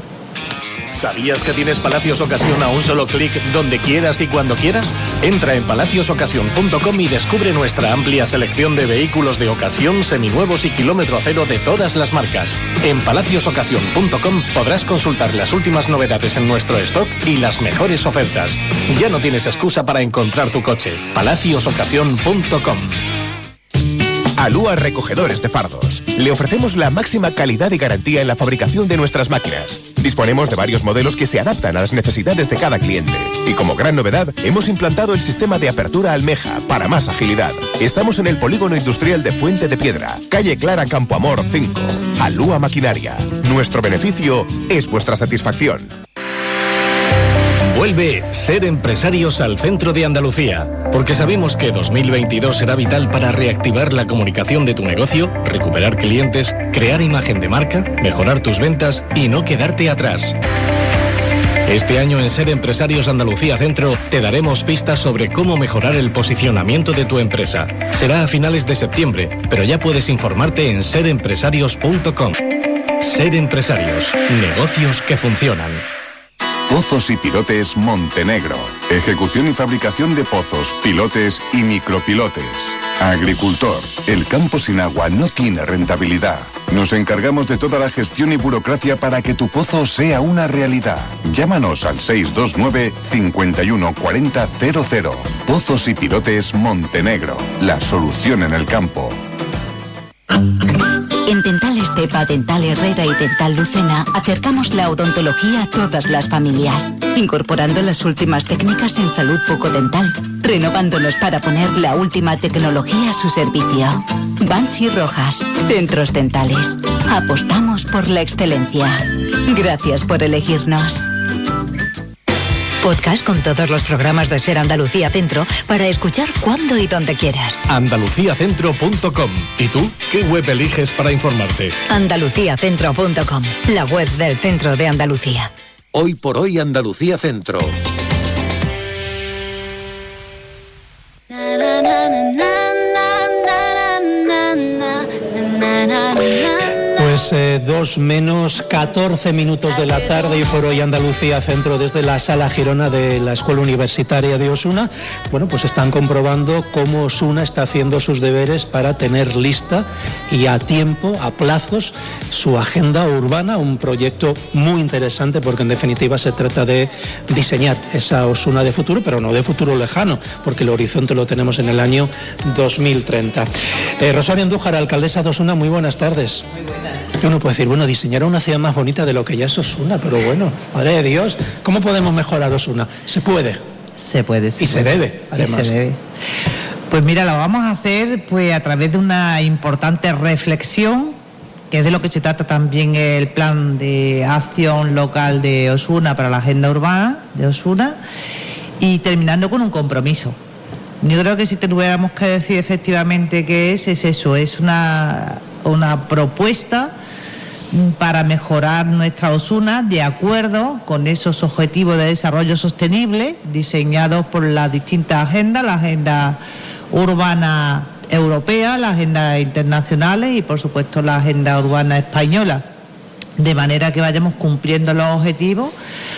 ¿Sabías que tienes Palacios Ocasión a un solo clic donde quieras y cuando quieras? Entra en palacios ocasión punto com y descubre nuestra amplia selección de vehículos de ocasión, seminuevos y kilómetro cero de todas las marcas. En palacios ocasión punto com podrás consultar las últimas novedades en nuestro stock y las mejores ofertas. Ya no tienes excusa para encontrar tu coche. palacios ocasión punto com. Alúa Recogedores de Fardos. Le ofrecemos la máxima calidad y garantía en la fabricación de nuestras máquinas. Disponemos de varios modelos que se adaptan a las necesidades de cada cliente. Y como gran novedad, hemos implantado el sistema de apertura almeja para más agilidad. Estamos en el Polígono Industrial de Fuente de Piedra, calle Clara Campoamor cinco. Alúa Maquinaria. Nuestro beneficio es vuestra satisfacción. Vuelve Ser Empresarios al centro de Andalucía, porque sabemos que dos mil veintidós será vital para reactivar la comunicación de tu negocio, recuperar clientes, crear imagen de marca, mejorar tus ventas y no quedarte atrás. Este año en Ser Empresarios Andalucía Centro te daremos pistas sobre cómo mejorar el posicionamiento de tu empresa. Será a finales de septiembre, pero ya puedes informarte en ser empresarios punto com. Ser Empresarios, negocios que funcionan. Pozos y Pilotes Montenegro. Ejecución y fabricación de pozos, pilotes y micropilotes. Agricultor. El campo sin agua no tiene rentabilidad. Nos encargamos de toda la gestión y burocracia para que tu pozo sea una realidad. Llámanos al seis dos nueve, cinco uno cuatro cero cero cero. Pozos y Pilotes Montenegro. La solución en el campo. En Dental Estepa, Dental Herrera y Dental Lucena acercamos la odontología a todas las familias, incorporando las últimas técnicas en salud bucodental, renovándonos para poner la última tecnología a su servicio. Banchi Rojas, Centros Dentales. Apostamos por la excelencia. Gracias por elegirnos. Podcast con todos los programas de Ser Andalucía Centro para escuchar cuando y donde quieras. andalucía centro punto com. ¿Y tú qué web eliges para informarte? andalucía centro punto com, la web del Centro de Andalucía. Hoy por hoy Andalucía Centro. Pues eh, dos menos catorce minutos de la tarde y por hoy Andalucía Centro desde la Sala Girona de la Escuela Universitaria de Osuna. Bueno, pues están comprobando cómo Osuna está haciendo sus deberes para tener lista y a tiempo, a plazos, su agenda urbana, un proyecto muy interesante porque en definitiva se trata de diseñar esa Osuna de futuro, pero no de futuro lejano, porque el horizonte lo tenemos en el año dos mil treinta. Eh, Rosario Andújar, alcaldesa de Osuna, muy buenas tardes. Muy buenas. Uno puede decir, bueno, diseñar una ciudad más bonita de lo que ya es Osuna, pero bueno, madre de Dios, ¿cómo podemos mejorar Osuna? Se puede. Se puede, se Y puede. se debe, además. Y se debe. Pues mira, lo vamos a hacer pues a través de una importante reflexión, que es de lo que se trata también el plan de acción local de Osuna para la agenda urbana de Osuna, y terminando con un compromiso. Yo creo que si tuviéramos que decir efectivamente qué es, es eso, es una, una propuesta para mejorar nuestra Osuna de acuerdo con esos objetivos de desarrollo sostenible diseñados por las distintas agendas, la agenda urbana europea, las agendas internacionales y por supuesto la agenda urbana española, de manera que vayamos cumpliendo los objetivos,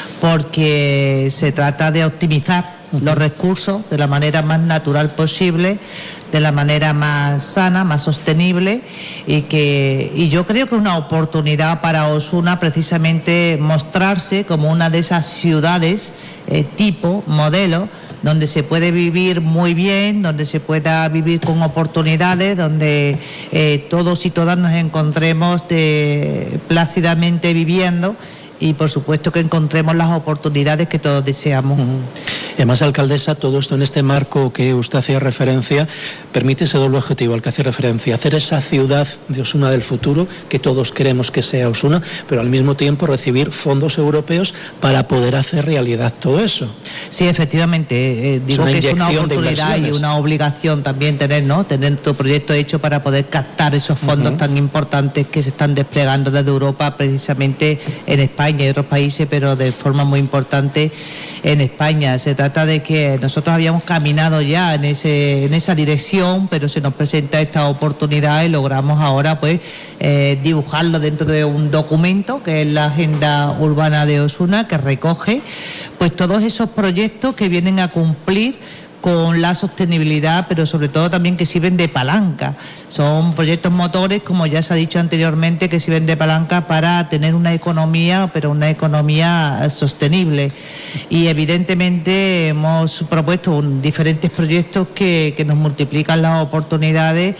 porque se trata de optimizar los recursos de la manera más natural posible, de la manera más sana, más sostenible, y que y yo creo que es una oportunidad para Osuna precisamente mostrarse como una de esas ciudades eh, tipo, modelo, donde se puede vivir muy bien, donde se pueda vivir con oportunidades, donde eh, todos y todas nos encontremos de, plácidamente viviendo, y por supuesto que encontremos las oportunidades que todos deseamos. Uh-huh. Además, alcaldesa, todo esto en este marco que usted hacía referencia permite ese doble objetivo al que hace referencia, hacer esa ciudad de Osuna del futuro que todos queremos que sea Osuna, pero al mismo tiempo recibir fondos europeos para poder hacer realidad todo eso. Sí, efectivamente, eh, digo que es una oportunidad y una obligación también tener, ¿no? tener tu proyecto hecho para poder captar esos fondos uh-huh. tan importantes que se están desplegando desde Europa, precisamente en España y otros países, pero de forma muy importante en España. Se trata de que nosotros habíamos caminado ya en ese en esa dirección, pero se nos presenta esta oportunidad y logramos ahora pues eh, dibujarlo dentro de un documento que es la Agenda Urbana de Osuna, que recoge pues todos esos proyectos que vienen a cumplir con la sostenibilidad, pero sobre todo también que sirven de palanca. Son proyectos motores, como ya se ha dicho anteriormente, que sirven de palanca para tener una economía, pero una economía sostenible. Y evidentemente hemos propuesto un, diferentes proyectos que, que nos multiplican las oportunidades,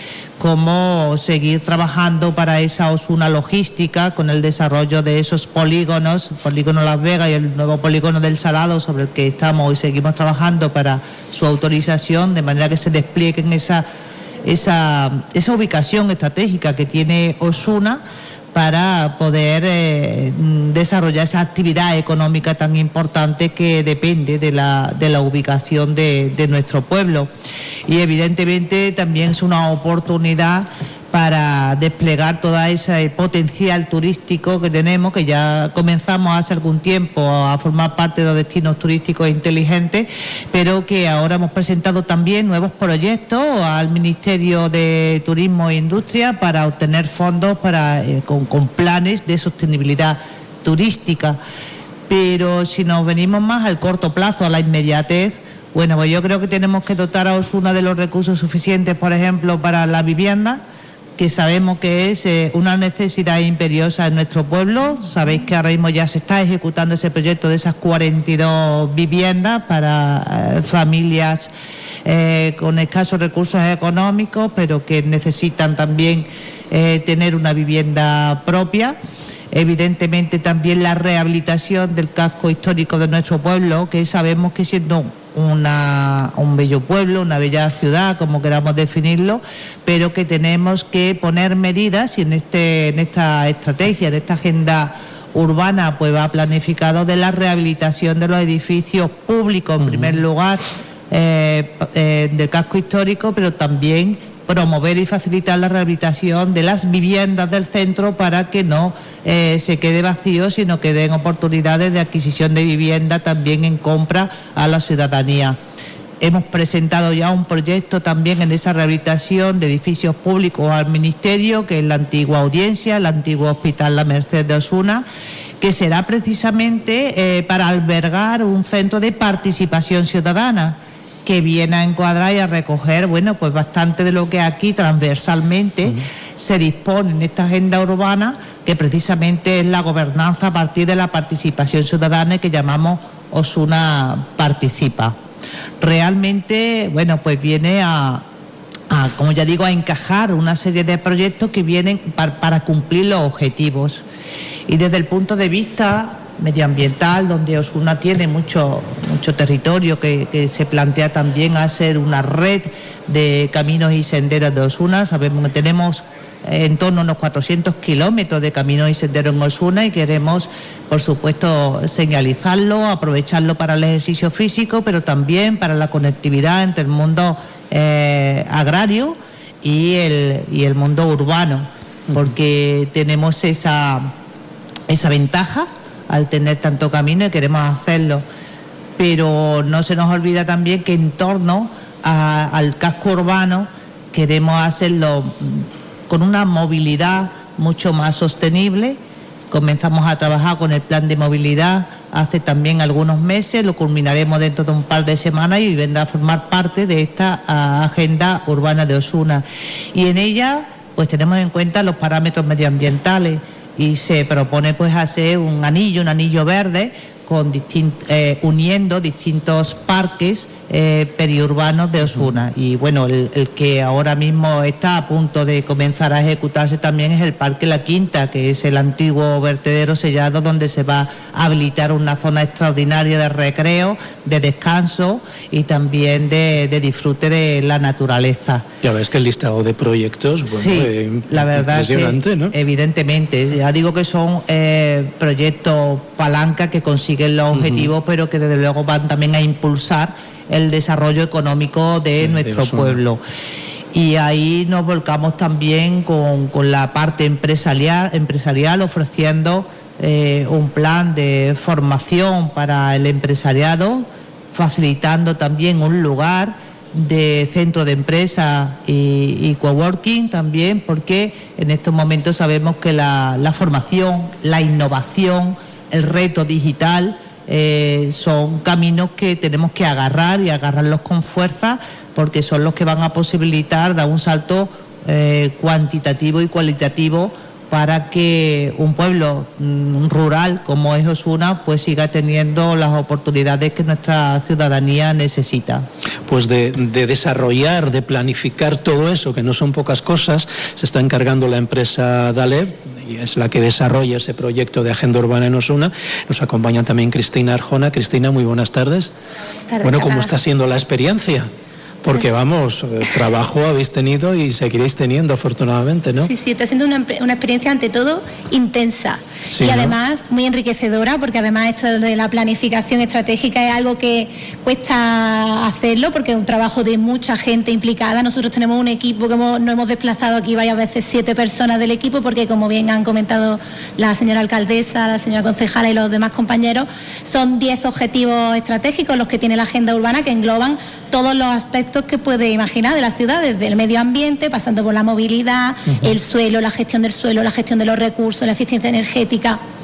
como seguir trabajando para esa Osuna logística con el desarrollo de esos polígonos, el polígono Las Vegas y el nuevo polígono del Salado, sobre el que estamos y seguimos trabajando para su autorización, de manera que se desplieguen esa, esa, esa ubicación estratégica que tiene Osuna para poder eh, desarrollar esa actividad económica tan importante que depende de la, de la ubicación de, de nuestro pueblo. Y evidentemente también es una oportunidad para desplegar todo ese potencial turístico que tenemos, que ya comenzamos hace algún tiempo a formar parte de los destinos turísticos inteligentes, pero que ahora hemos presentado también nuevos proyectos al Ministerio de Turismo e Industria para obtener fondos para eh, con, con planes de sostenibilidad turística. Pero si nos venimos más al corto plazo, a la inmediatez, bueno, pues yo creo que tenemos que dotar a Osuna de los recursos suficientes, por ejemplo, para la vivienda, que sabemos que es eh, una necesidad imperiosa en nuestro pueblo. Sabéis que ahora mismo ya se está ejecutando ese proyecto de esas cuarenta y dos viviendas para eh, familias eh, con escasos recursos económicos, pero que necesitan también eh, tener una vivienda propia. Evidentemente también la rehabilitación del casco histórico de nuestro pueblo, que sabemos que siendo Una, un bello pueblo, una bella ciudad, como queramos definirlo, pero que tenemos que poner medidas y en, este, en esta estrategia, en esta agenda urbana, pues va planificado de la rehabilitación de los edificios públicos, en uh-huh. primer lugar, eh, eh, del casco histórico, pero también promover y facilitar la rehabilitación de las viviendas del centro para que no eh, se quede vacío, sino que den oportunidades de adquisición de vivienda también en compra a la ciudadanía. Hemos presentado ya un proyecto también en esa rehabilitación de edificios públicos al Ministerio, que es la antigua Audiencia, el antiguo Hospital La Merced de Osuna, que será precisamente eh, para albergar un centro de participación ciudadana, que viene a encuadrar y a recoger, bueno, pues bastante de lo que aquí transversalmente uh-huh. se dispone en esta agenda urbana, que precisamente es la gobernanza a partir de la participación ciudadana y que llamamos Osuna Participa. Realmente, bueno, pues viene a, a, como ya digo, a encajar una serie de proyectos que vienen para, para cumplir los objetivos. Y desde el punto de vista medioambiental, donde Osuna tiene mucho, mucho territorio, que, que se plantea también hacer una red de caminos y senderos de Osuna. Sabemos que tenemos en torno a unos cuatrocientos kilómetros de caminos y senderos en Osuna y queremos, por supuesto, señalizarlo, aprovecharlo para el ejercicio físico, pero también para la conectividad entre el mundo eh, agrario y el, y el mundo urbano, porque uh-huh. tenemos esa, esa ventaja al tener tanto camino y queremos hacerlo, pero no se nos olvida también que en torno a, al casco urbano queremos hacerlo con una movilidad mucho más sostenible. Comenzamos a trabajar con el plan de movilidad hace también algunos meses, lo culminaremos dentro de un par de semanas y vendrá a formar parte de esta uh, agenda urbana de Osuna, y en ella pues tenemos en cuenta los parámetros medioambientales y se propone pues hacer un anillo, un anillo verde con distint, eh, uniendo distintos parques eh, periurbanos de Osuna. Y bueno, el, el que ahora mismo está a punto de comenzar a ejecutarse también es el Parque La Quinta, que es el antiguo vertedero sellado donde se va a habilitar una zona extraordinaria de recreo, de descanso y también de, de disfrute de la naturaleza. Ya ves que el listado de proyectos, bueno, sí, eh, la verdad impresionante, que, ¿no? Evidentemente, ya digo que son eh, proyectos palanca que consiguen los objetivos, uh-huh. pero que desde luego van también a impulsar el desarrollo económico de sí, nuestro de pueblo. Y ahí nos volcamos también con, con la parte empresarial, empresarial ofreciendo eh, un plan de formación para el empresariado, facilitando también un lugar de centro de empresa y, y coworking también, porque en estos momentos sabemos que la, la formación, la innovación, el reto digital eh, son caminos que tenemos que agarrar y agarrarlos con fuerza, porque son los que van a posibilitar dar un salto eh, cuantitativo y cualitativo para que un pueblo mm, rural como es Osuna pues siga teniendo las oportunidades que nuestra ciudadanía necesita. Pues de, de desarrollar, de planificar todo eso, que no son pocas cosas, se está encargando la empresa Dalep, y es la que desarrolla ese proyecto de agenda urbana en Osuna. Nos acompaña también Cristina Arjona. Cristina, muy buenas tardes. Buenas tardes. Bueno, ¿cómo está siendo la experiencia? Porque vamos, trabajo habéis tenido y seguiréis teniendo afortunadamente, ¿no? Sí, sí, está siendo una, una experiencia ante todo intensa sí, y además ¿no? muy enriquecedora, porque además esto de la planificación estratégica es algo que cuesta hacerlo porque es un trabajo de mucha gente implicada. Nosotros tenemos un equipo que hemos, nos hemos desplazado aquí varias veces, siete personas del equipo, porque como bien han comentado la señora alcaldesa, la señora concejala y los demás compañeros, son diez objetivos estratégicos los que tiene la agenda urbana, que engloban todos los aspectos que puede imaginar de la ciudad, desde el medio ambiente, pasando por la movilidad, uh-huh. el suelo, la gestión del suelo, la gestión de los recursos, la eficiencia energética,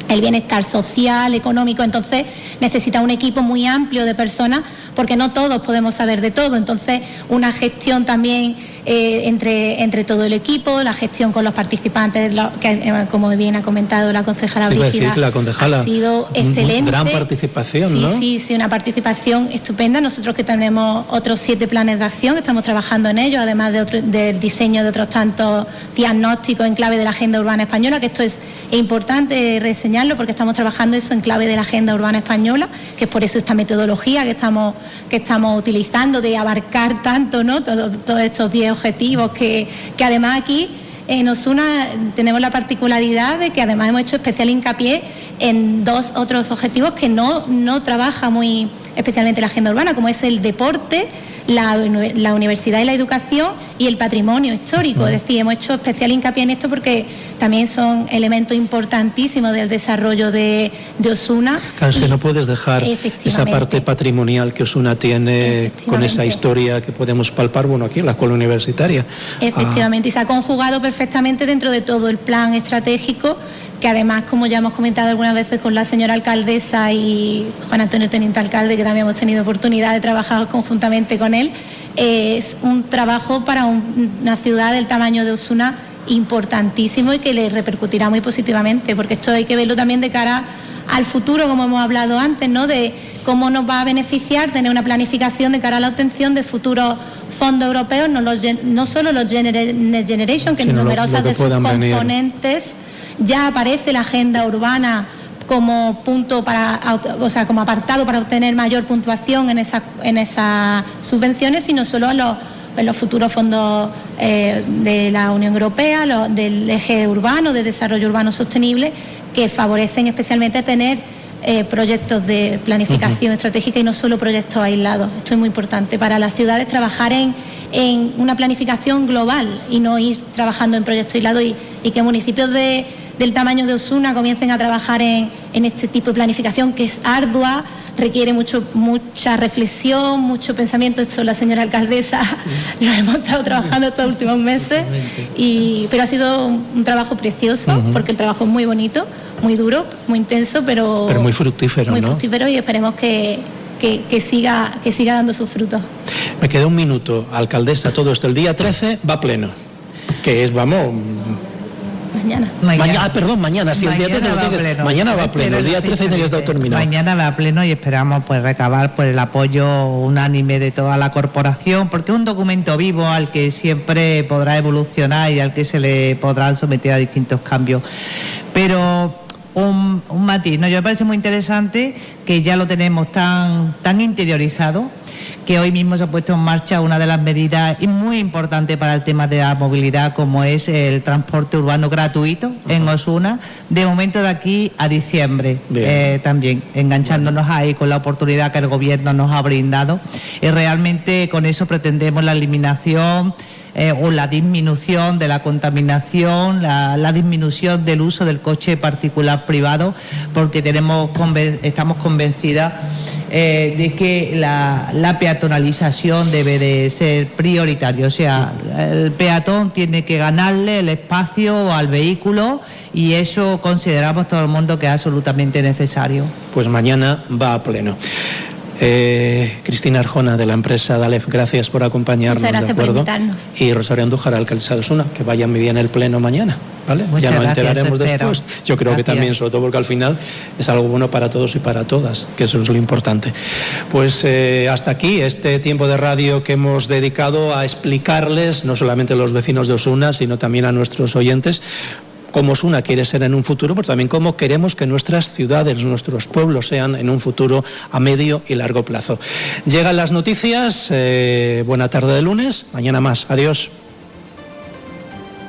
el bienestar social, económico. Entonces necesita un equipo muy amplio de personas, porque no todos podemos saber de todo. Entonces una gestión también eh, entre, entre todo el equipo, la gestión con los participantes, lo, que eh, como bien ha comentado la concejala sí, Brígida, decir, la concejala, ha sido excelente. Gran participación, sí, ¿no? Sí, sí, una participación estupenda. Nosotros que tenemos otros siete planes de acción, estamos trabajando en ellos, además de otro, del diseño de otros tantos diagnósticos en clave de la Agenda Urbana Española, que esto es importante reseñarlo porque estamos trabajando eso en clave de la Agenda Urbana Española, que es por eso esta metodología que estamos, que estamos utilizando de abarcar tanto, ¿no? Todo, todos estos diez objetivos que, que además aquí en Osuna tenemos la particularidad de que además hemos hecho especial hincapié en dos otros objetivos que no, no trabaja muy especialmente la agenda urbana, como es el deporte, la, la universidad y la educación y el patrimonio histórico. Es decir, hemos hecho especial hincapié en esto porque también son elementos importantísimos del desarrollo de, de Osuna. Claro, es que no puedes dejar esa parte patrimonial que Osuna tiene con esa historia que podemos palpar, bueno, aquí en la escuela universitaria. Efectivamente, ah. y se ha conjugado perfectamente dentro de todo el plan estratégico, que además, como ya hemos comentado algunas veces con la señora alcaldesa y Juan Antonio Teniente Alcalde, que también hemos tenido oportunidad de trabajar conjuntamente con él, eh, es un trabajo para un, una ciudad del tamaño de Osuna importantísimo y que le repercutirá muy positivamente, porque esto hay que verlo también de cara al futuro, como hemos hablado antes, ¿no? De cómo nos va a beneficiar tener una planificación de cara a la obtención de futuros fondos europeos, no, los, no solo los gener, Next Generation, que en numerosas de sus componentes venir. Ya aparece la agenda urbana como punto para, o sea, como apartado para obtener mayor puntuación en esas en esas subvenciones, sino solo en los, en los futuros fondos eh, de la Unión Europea, los, del eje urbano, de desarrollo urbano sostenible, que favorecen especialmente tener eh, proyectos de planificación uh-huh. estratégica y no solo proyectos aislados. Esto es muy importante para las ciudades, trabajar en, en una planificación global y no ir trabajando en proyectos aislados, y, y que municipios de del tamaño de Osuna comiencen a trabajar en, en este tipo de planificación, que es ardua, requiere mucho, mucha reflexión, mucho pensamiento. Esto la señora alcaldesa sí. lo hemos estado trabajando estos últimos meses, y, pero ha sido un, un trabajo precioso, uh-huh. porque el trabajo es muy bonito, muy duro, muy intenso, pero, pero muy fructífero, muy ¿no? fructífero, y esperemos que, que, que, siga, que siga dando sus frutos. Me queda un minuto, alcaldesa, todo esto. El día trece va pleno, que es, vamos... Mañana. Mañana. Mañana, perdón, mañana. Si mañana el día trece va tienes, pleno. Mañana va pleno. El día trece tiene que estar terminado. Mañana va pleno y esperamos pues recabar pues el apoyo unánime de toda la corporación, porque es un documento vivo al que siempre podrá evolucionar y al que se le podrán someter a distintos cambios. Pero un, un matiz, ¿no? Yo me parece muy interesante que ya lo tenemos tan, tan interiorizado, que hoy mismo se ha puesto en marcha una de las medidas muy importantes para el tema de la movilidad, como es el transporte urbano gratuito uh-huh. en Osuna, de momento de aquí a diciembre, eh, también enganchándonos bueno. ahí con la oportunidad que el gobierno nos ha brindado, y realmente con eso pretendemos la eliminación Eh, o la disminución de la contaminación, la, la disminución del uso del coche particular privado, porque tenemos conven- estamos convencidas eh, de que la, la peatonalización debe de ser prioritaria. O sea, el peatón tiene que ganarle el espacio al vehículo, y eso consideramos todo el mundo que es absolutamente necesario. Pues mañana va a pleno. Eh, Cristina Arjona, de la empresa Dalef, gracias por acompañarnos. Muchas gracias ¿de acuerdo? por invitarnos. Y Rosario Andújar, alcaldesa de Osuna, que vaya muy bien el pleno mañana, ¿vale? Muchas ya nos gracias, enteraremos espero. después. Yo creo gracias. que también, sobre todo porque al final es algo bueno para todos y para todas, que eso es lo importante. Pues eh, hasta aquí este tiempo de radio que hemos dedicado a explicarles, no solamente a los vecinos de Osuna, sino también a nuestros oyentes, cómo Osuna quiere ser en un futuro, pero también cómo queremos que nuestras ciudades, nuestros pueblos sean en un futuro a medio y largo plazo. Llegan las noticias, eh, buena tarde de lunes, mañana más, adiós.